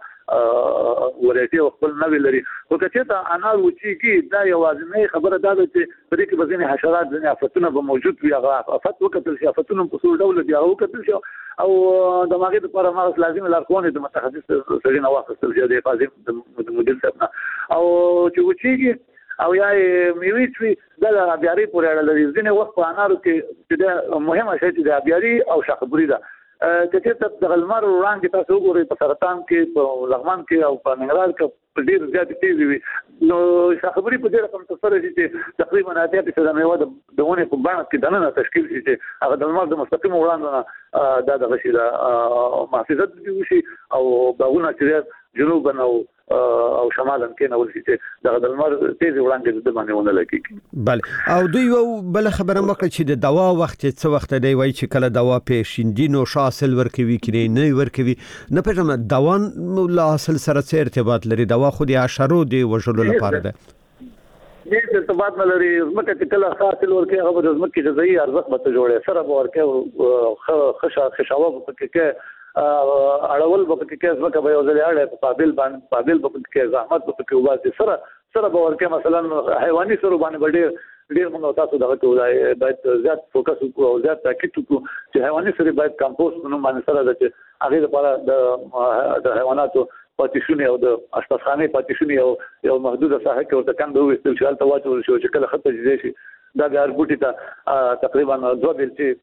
ورېټي او خپل نوې لري او چې ته انار وچی کی دا یوازینی خبره ده چې په دې کې بزنه حشرات ځنه آفتونه به موجود وي هغه آفت وکړل شي آفتونه په څو ډول دي هغه وکړل شي او د ماګه لپاره ما لازم لارښوونه د متخصص سړي نه واخستل شي د حفاظت د مدیر صاحب او چې وچیږي او یا میوي د ابياري پورې اړه لري ځینې وخت په انارو کې چې د مهمه شی چې د ابياري او شاخبوري ده چې د غلمر وړاندې تاسو وګورئ په سرطان کې په لغمان کې او په ننګرهار کې په ډیر زیات تیزی وي نو شاخبوري په ډیر کم تفسیر شي چې تقریبا 80% میوه د ونه په باندې کې دنه تشکیل شي چې هغه د لمر د مستقیم وړاندې دا د غشي د محافظت دي شي او باغونه چې جنوبا او شمالا کې نو چې د لمر تیز وړاندې د باندې ونه لګي. بله او دوی یو بل خبره مکه چې د دوا وخت څه وخت دی وای چې کله دوا پیشندینو شاسل ورکوي کې نه ورکوي نه پېژم دوا له اصل سره څه ارتباط لري. دوا خو د اشرو دی وژلو لپاره ده. دې ارتباط نه لري. زمکه چې کله حاصل ورکوي هغه د زمکه جزئی ارزښت به جوړي سره به ورکوي خشاوه کې اړول به کې زمکه به یو ځل اړه په قابل به کې زحمت به کې واسي سره به ورکوي. مثلا حیواني سره باندې ډیر موږ تاسو دغه ټولای باید زیات فوکس وکړو او زیات تاکید وکړو چې حیواني سره باید کمپوست نو باندې سره د هغه لپاره د حیواناتو پاتیشونی او د اشپزخانه پاتیشونی او محدوده ساحه کې ورته کم به استعمال ته واچول شو چې کله خطه جدي شي دا د اربوټي ته تقریبا 2 بیلچې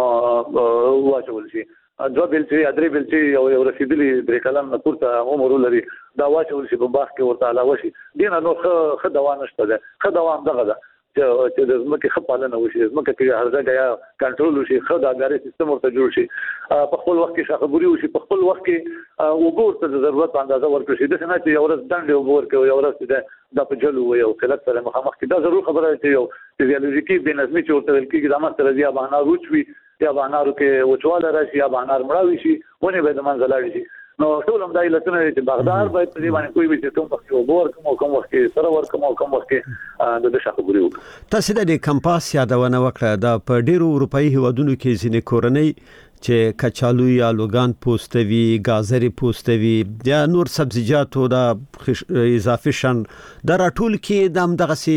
واچول شي 2 بیلچې ادري بیلچې او رسیدلی درې کلم نه پورته عمر لري دا واچول شي په باغ کې ورته علاوه شي دینه نو خ دوام نشته ده. خ دوام دغه ده چې د زمکه خپلانه وشي زمکه کې هرځه یا کنټرول وشي خدای غاري سیستم ورته جوړ شي په خپل وخت کې شاخبوري وشي په خپل وخت کې وګور ته ضرورت اندازه ورکړي د څه نه چې یو ورځ دنده وګور کوي یو ورځ د پجلو یو خلک سره مخامخ کې دا ضرور خبره ده یو فزیولوژیکي بنظمي چې ورته کې د ماستر یا بهانه روچوي یا بهانه کې وچواله راشي یا بهانه مړاوي شي ونه به د منځلاړي شي. نو ټول هم دای لته نه چې باغدار باید په دې باندې کوئی به کوم وخت وګور کوم وخت سره ور کوم وخت د شاخبوري وکړي. تاسو د کمپاس یادونه وکړه دا په ډیرو اروپאי هیوادونو کې ځینې کورنۍ چې کچالو یا لوګان پوستوي گازري پوستوي یا نور سبزیجاتو دا اضافي شن دا راټول کې د دغه سي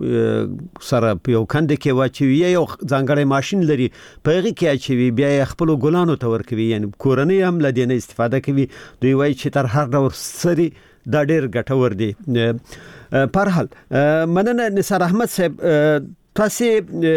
سره یو کند کې واچوي یو ځانګړی ماشين لري په هغه کې اچوي بیا خپل ګلانو ته ورکوي یعنی کورنۍ هم لدینه استفاده کوي. دوی وایي چې تر هر ډول سری دا ډیر ګټور دي. په هر حال مننه نثار احمد صاحب تاسو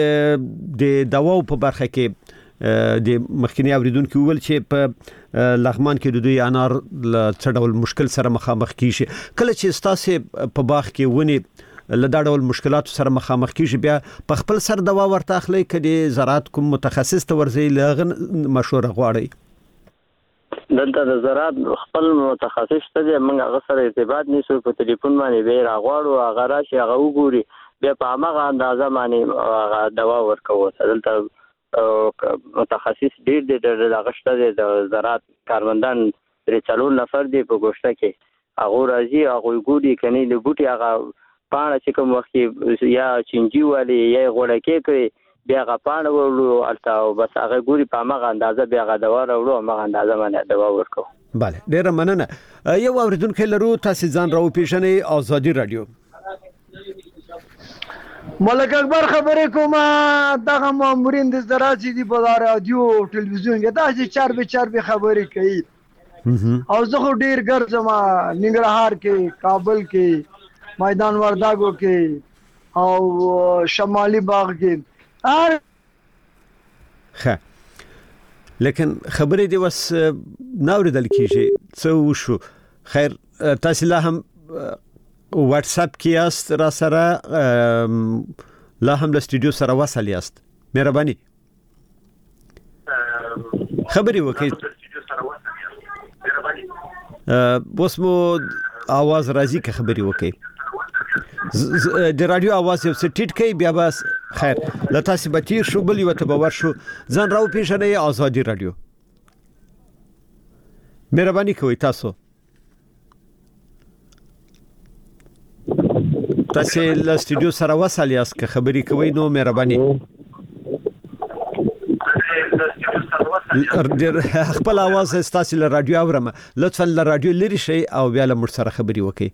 د دواو په برخه کې د مخکنی اوریدونکو ویل چې په لغمان کې د دوی انار څه ډول مشکل سره مخامخ کیږي کله چې تاسو په باغ کې ونی له دا ډول مشکلاتو سره مخامخ کیږي بیا په خپل سر دوا ورته اخلي کدي زراعت کوم متخصص ته ورځي لغن مشوره غواړي. دلته د زراعت خپل متخصص ته موږ هغه سره ارتباط نیسو په ټلیفون باندې به راغواړو هغه راشي هغه وګوري بیا په هغه اندازه باندې دوا ورکوو. دلته متخصص ډیر د غشته د زراعت کارمندان 3 نفر دی په ګوشته کې هغه راځي هغه ګوري کني د بوټي هغه پاڼه چې کوم وخت یا چنجي والی یا غوړکې کوي بیا هغه پاڼه ورلو الته بس هغه ګوري په هغه اندازه بیا هغه دوا ورلو هغه اندازه باندې دوا ورکو. bale ډیر مننه. یو اوریدونکو لرو تاسو ځان راو پیژنې ازادي رادیو. ملک اکبر خبرې کومه دغه مامورین د زراعت دي په رادیو او ټلویزیون کې دا چې چار به خبرې کوي او زه خو ډیر ګرځم ننګرهار کې کابل کې میدان ورداګو کې او شمالي باغ کې لیکن خبرې دی وس ناوردل کیږي څه وشو. خیر تاسو لا هم واتس اپ کې است را سره لا هم له استودیو سره وصل یاست مهرباني خبري وکړئ. اوس مو आवाज راځي که خبري وکړئ د رادیو आवाज یو سټیټ کوي بیا بس. خیر له تاسو به تیر شو بل یو ته باور شو ځان راو پیژنې ازادي رادیو مهرباني کوئ. تاسو له استودیو سره وصل یاست که خبري کوي نو مهرباني خپل आवाज تاسو له رادیو اورم لطفا له رادیو لري شي او بیا له مر سره خبري وکړئ.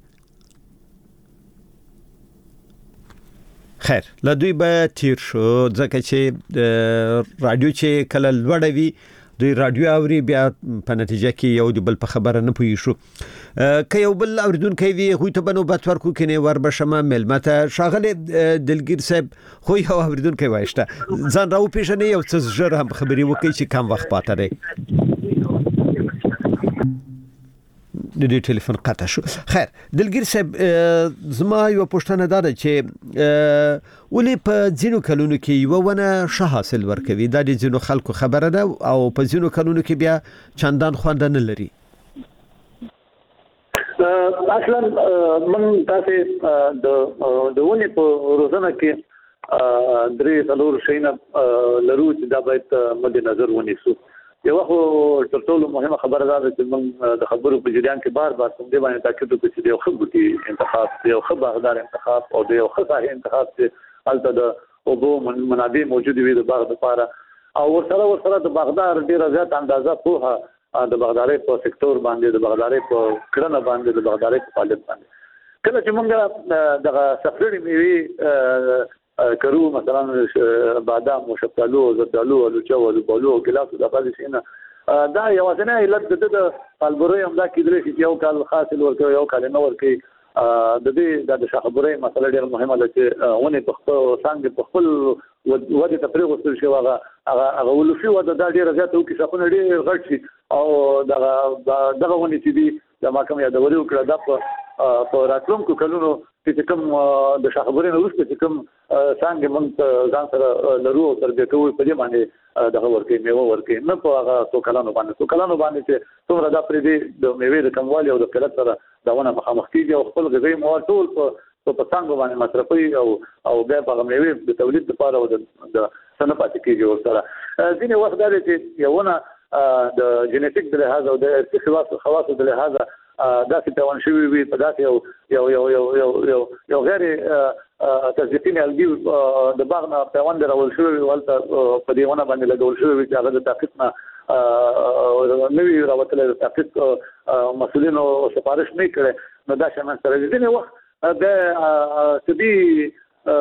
خیر له دوی به تیر شو ځکه چې رادیو چې کله لوړوي دوی رادیو اوري بیا په نتیجه کې یو د بل په خبره نه پوي شو. که یو بل اوریدونکو وي خو ته بنو بات ورکو کنه ور بشمه ملمته شاغله دلګیر صاحب خو یو اوریدونکو وایشته ځان راو پیژنې یو څه ژر هم خبري وکړي چې کم وخت پاتې دی. د دې ټلیفون قطع شو. خیر دلګیر صاحب زما یو پوښتنه ده چې ولې په ځینو کلونو کې یو ونه شه حاصل ورکوي دا د ځینو خلکو خبره ده او په ځینو کلونو کې بیا چندان خوند نه لري. اصلا من تاسو د ونی په روزنه کې درې څلور شینه لرو چې دا باید مد نظر ونیسو. یو خو تر ټولو مهمه خبره ده چې موږ د خبرو په جریان کې بار بار کوم دی باندې تاکید وکړو چې یو خبرتي انتخاب یو خبردار انتخاب او یو خصاصي انتخاب چې البته د اوبو منابع موجود وي د باغ لپاره او ورسره د باغدار ډیره زیات اندازه په د باغداري په سکتور باندې د باغداري په کړنه باندې د باغداري په فعالیت باندې کله چې موږ د سفرې میوي کرو مثلا بادام او شفتالو او زردالو او لوچو او بولو او ګلاس د بعض شینه دا یو ځنه علت د فالبوري هم دا کېدل چې یو کال حاصل ورکوي یو کال نه ورکوي د دې د شاخبوري مسله ډېر مهمه ده چې ونه په خپل څنګه په خپل وجه تفریغ وستل شي هغه ولفي وده دا ډېر زیات او کې څخه ډېر غټ شي او دغه ونه چې دی د محکمې یادوري وکړه دا په راتلونکو کلونو چې کوم د شاخبوري نه وروسته چې کوم څنګه مونږ ځان سره لرو او تربیه کوو په دې باندې دغه ورکې میوه ورکې نه په هغه توکلانو باندې چې څومره دا پرې دی د میوې د کموالي او د قلت سره داونه مخامخ کیږي او خپل غذایی مواد ټول په څنګه باندې مصرفي او بیا په میوې د تولید لپاره او د صنعت کیږي ورسره ځینې وخت دا چې یوونه د جنټیک د لحاظ او د خواص د لحاظ دا چې توان شوی وي په داسې یو غیر تزریقین الګي د باغ نه پیوند راول شوی ولته په دې ونه باندې لګول شوی چې هغه د تحقیق نه نوی راوتل د تحقیق مسؤلینو سفارش نه کړي نو دا شمن سره دې وخت د سبي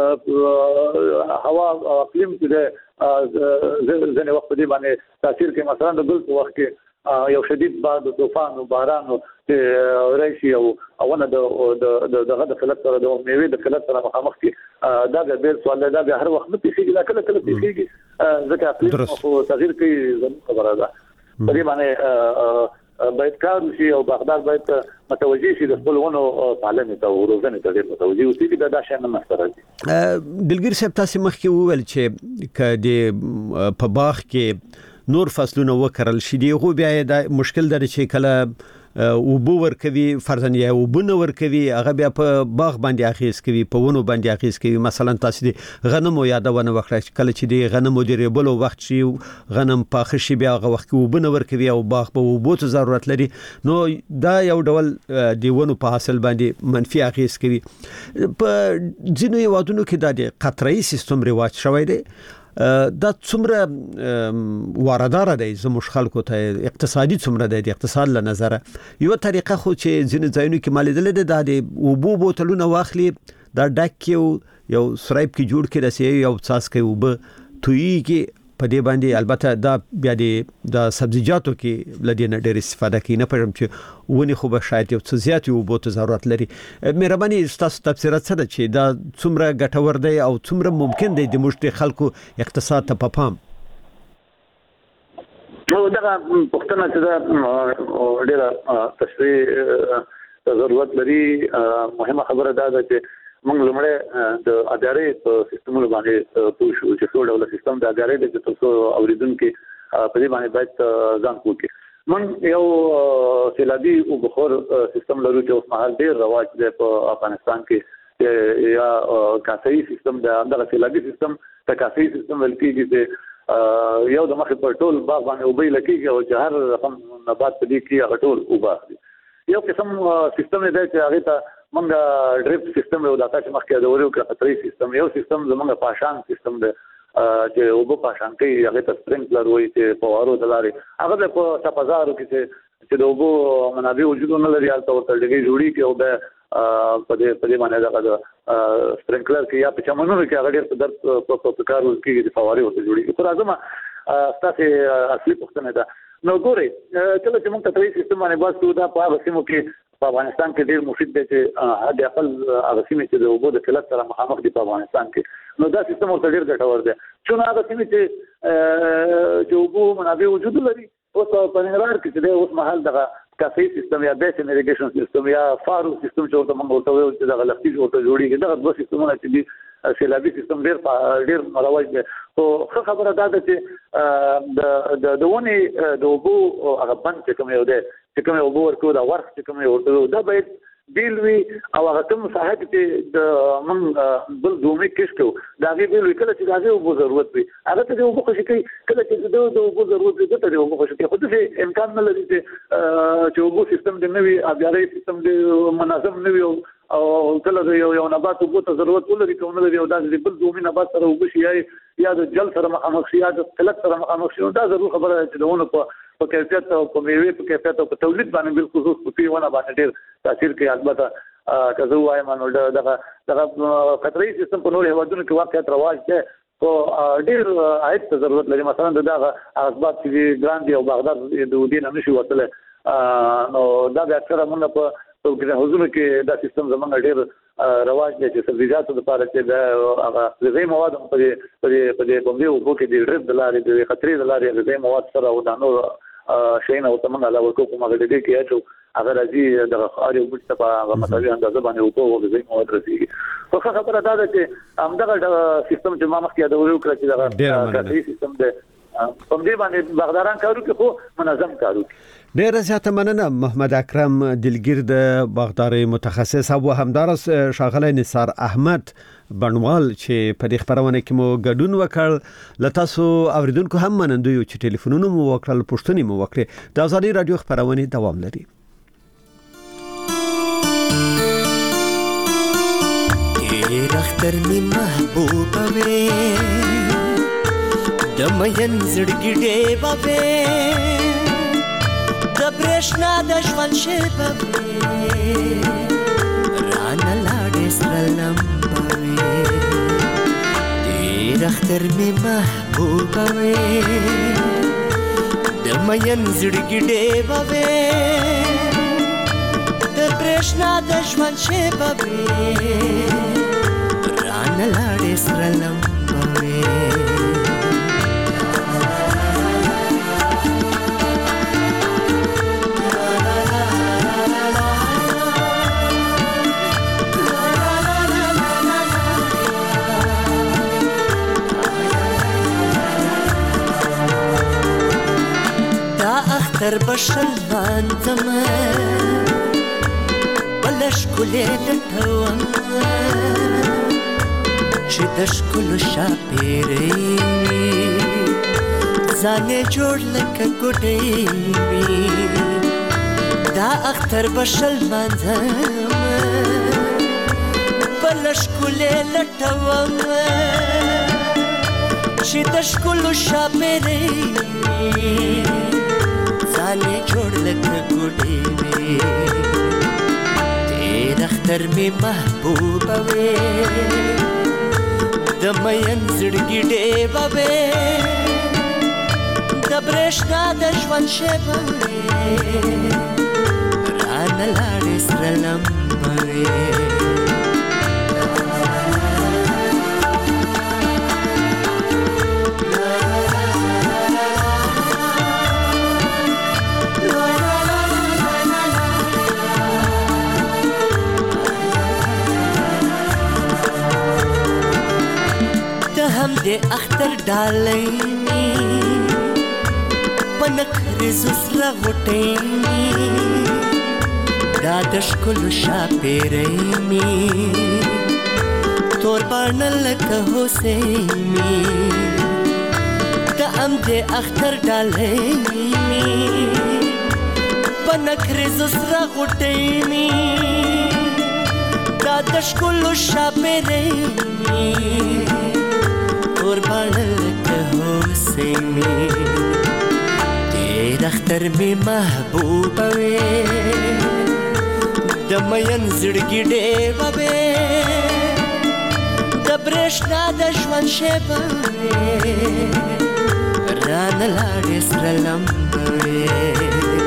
هوا اقلیم چې ځنه وخت دې باندې تاثیر کوي مثلا د ګل په وخت کې یو شدید باد او طوفان او باران چې راشي او ونه د خلک سره د میوې د خلک سره مخامخ کی دا د بیل سوال دا به هر وخت نه پیږي کله پیږي ځکه اقلیم او تغییر کوي خبره ده په دې باندې باید کار شي او باغدار باید متوجي شي د خپلونو پالنې ته او روزنې ته ډېر متوجي اوسي چې دا شی نه مسره دي. دلګر صاحب تاسو مخکې وویل چې کله په باغ کې نور فصلونه وکړل شي دی خو بیا د مشکل درې چې کله وبو ورکوي فرضاً یا وبونه ورکوي هغه بیا په باغ باندې اخیس کوي په ونو باندې اخیس کوي مثلا تاسو دی غنمو یادونه وکړه کله چې دی غنمو دی ریبلو وخت شي غنم پاخه شي بیا هغه وخت وبونه ورکوي او باغ په وبو ته ضرورت لري نو دا یو ډول دی ونو په حاصل باندې منفي اخیس کوي په ځینو یوادونو کې د قطره‌ای سیستم رواج شوی دی دا څومره واردار دی زموږ خلکو ته اقتصادي څومره دی د اقتصاد له نظره یو طریقه خو چې ځینې ځایونو کې مالیدل دي د اوبو بوتلونه واخلي دا ډک یو سرایب کې جوړ کړي رسي یو څاس کې وب توي کې په دې باندې البته دا بیا د سبزیجاتو کې لدی نه ډېر استفاده کوي نه پرم چې ونی خو به شاید یو څه زیات یو بوت ضرورت لري مهرباني تاسو تفسیرات څه ده چې دا څومره ګټور دی او څومره ممکن دی د موږ خلکو اقتصاد ته پام نو دا پښتنه چې دا ډېر تشریح ضرورت لري مهمه خبره ده چې موږ لمړی د ادارې په سیستمونو باندې پوه شو چې څو ډول سیستم د ادارې د تاسو اوریدونکو په دې باندې باید ځان کوی موږ یو سیلابي او بخور سیستم لرو چې اوس مهال ډېر رواج دی په افغانستان کې یا کاسي سیستم د سیلابي سیستم د کاسي سیستم ولکې چې یو د مخې پر ټول باغ باندې وبې لکېږي او چې هر رقم نبات په دې کې هغه ټول وباخلي یو قسم سیستم دی چې هغه ته موږ ډریپ سیستم یو داتا چې مخکې د ورو کې قطري سیستم یو سیستم زموږ پاشان سیستم دی چې وبو پاشان کې هغه ته سپرینکلر وایي چې په وارو دلاري هغه په سپازارو کې چې د وبو منابع وجود نه لري البته ورته ډېری جوړي کې او د په دې باندې دا سپرینکلر کې یا په چمنونو کې هغه ډېر درد په کار کې د فواري ورته جوړي پر ازمه تاسو اصلي پوښتنه ده نو ګوري کله چې موږ قطري سیستم باندې باسو دا په هغه سیمو کې په افغانستان کې ډېر مفید دی چې د خپل هغه سیمې چې د اوبو د قلت سره مخامخ دي په افغانستان کې نو دا سیستم ورته ډېر ګټور دی چې هغه سیمې چې اوبو منابع وجود لري او په نړۍ کې چې اوس مهال دغه کافي سیستم یا بیسن اریګیشن سیستم یا فارو سیستم چې ورته موږ ورته وایو چې دغه لختي ورته جوړیږي دغه دوه سیستمونه چې دي سیلابي سیستم ډیر رواج دی او خبره ده چې د ونی د اوبو هغه بند چې کوم یو دی چې کوم اوبو ورکو دا ورخ چې کوم یو دا باید بیل وی او هغه کوم صاحب چې د من بل دومې کېشتو دا غي بیل کله چې دا اوبو ضرورت وي هغه ته اوبو خوشي کوي کله چې د اوبو ضرورت وي ته اوبو خوشي کوي خو دې امکان نه لري چې اوبو سیستم د نوي ابياري سیستم د منظم نوي او کله یو نبات اوبو ته ضرورت ولري کوم نه دی او دا د بل دومې نبات سره اوبو شي یا د جل سره مخامخ شي یا د قلت سره مخامخ شي دا ضرور خبره چې دونه په کیفیت او په میوه په کیفیت او په تولید باندې بل خصوص په پیونه باندې ډیر تاثیر کوي البته کزو وایم نو دغه خطري سیستم په نور هوادونو کې واقعیت رواج دی او ډیر عاید ته ضرورت لري مثلا دغه اسباب چې ګراندي او بغداد د دین نشي وصله نو دا د اکثره موږ په حضور کې دا سیستم زمونږ ډیر رواج دی چې سبزیجاتو لپاره چې دا هغه غذایی مواد په دې باندې او کې د ډرپ د لارې د خطرې د لارې غذایی مواد سره او د نور شینا او تمنګ علاوه کوم هغه دې کې اچو هغه راځي د خاري او بل څه هغه مطابق اندازه باندې او غذایی مواد رسیږي خو خبره دا ده چې همدغه سیستم چې ما مخکې یادولو کړ چې دا خطري سیستم دی په دې باندې بغداران کارو کې خو منظم کارو ډیر زیاته مننه محمد اکرم دلګیر د باغداري متخصص او همدارس شاغله نثار احمد بڼوال چې په دې خبرونه کې مو ګډون وکړ لتاسو اوریدونکو هم منندوی چې ټلیفونونه مو وکړل پښتني مو وکړي د ازادي رادیو خبرونه دوام لري اختر می محبوبه وې د مین زړګي ډېبه وې د برېښنا د ژوند شېبه وې رانه لاړې سره لمبه وې ډېر اختر می محبوبه وې د مین زړګي ډېبه وې د برېښنا د ژوند شېبه وې رانه لاړې سره لمبه وې در بشل باندم بلش کلی دتوام چه دش کلو شاپیری زانه جوړ لکه ګډې دا اختر بشل باندم بلش کلی لټوام چې دش کلو شاپیری زانه جوړ لکه ګډې وې ډېر اختر می محبوبه وې د مین زړګي ډېبه وې د برېښنا د ژوند شېبه وې رانه لاړې سره لمبه وې د اختر ډالۍ پنک رزوس را غټې دا د ښکلو شاپېرۍ مې تور باڼه لکه هوسۍ مې د د اختر ډالۍ مې پنک رزوس را غټې مې دا د ښکلو شاپېرۍ مې قربان لکه هوسۍ مې ډېر اختر مې محبوبه وې د مین زړګي ډېوه وې د برېښنا د ژوند شېبه وې رانه لاړې سره لمبه وې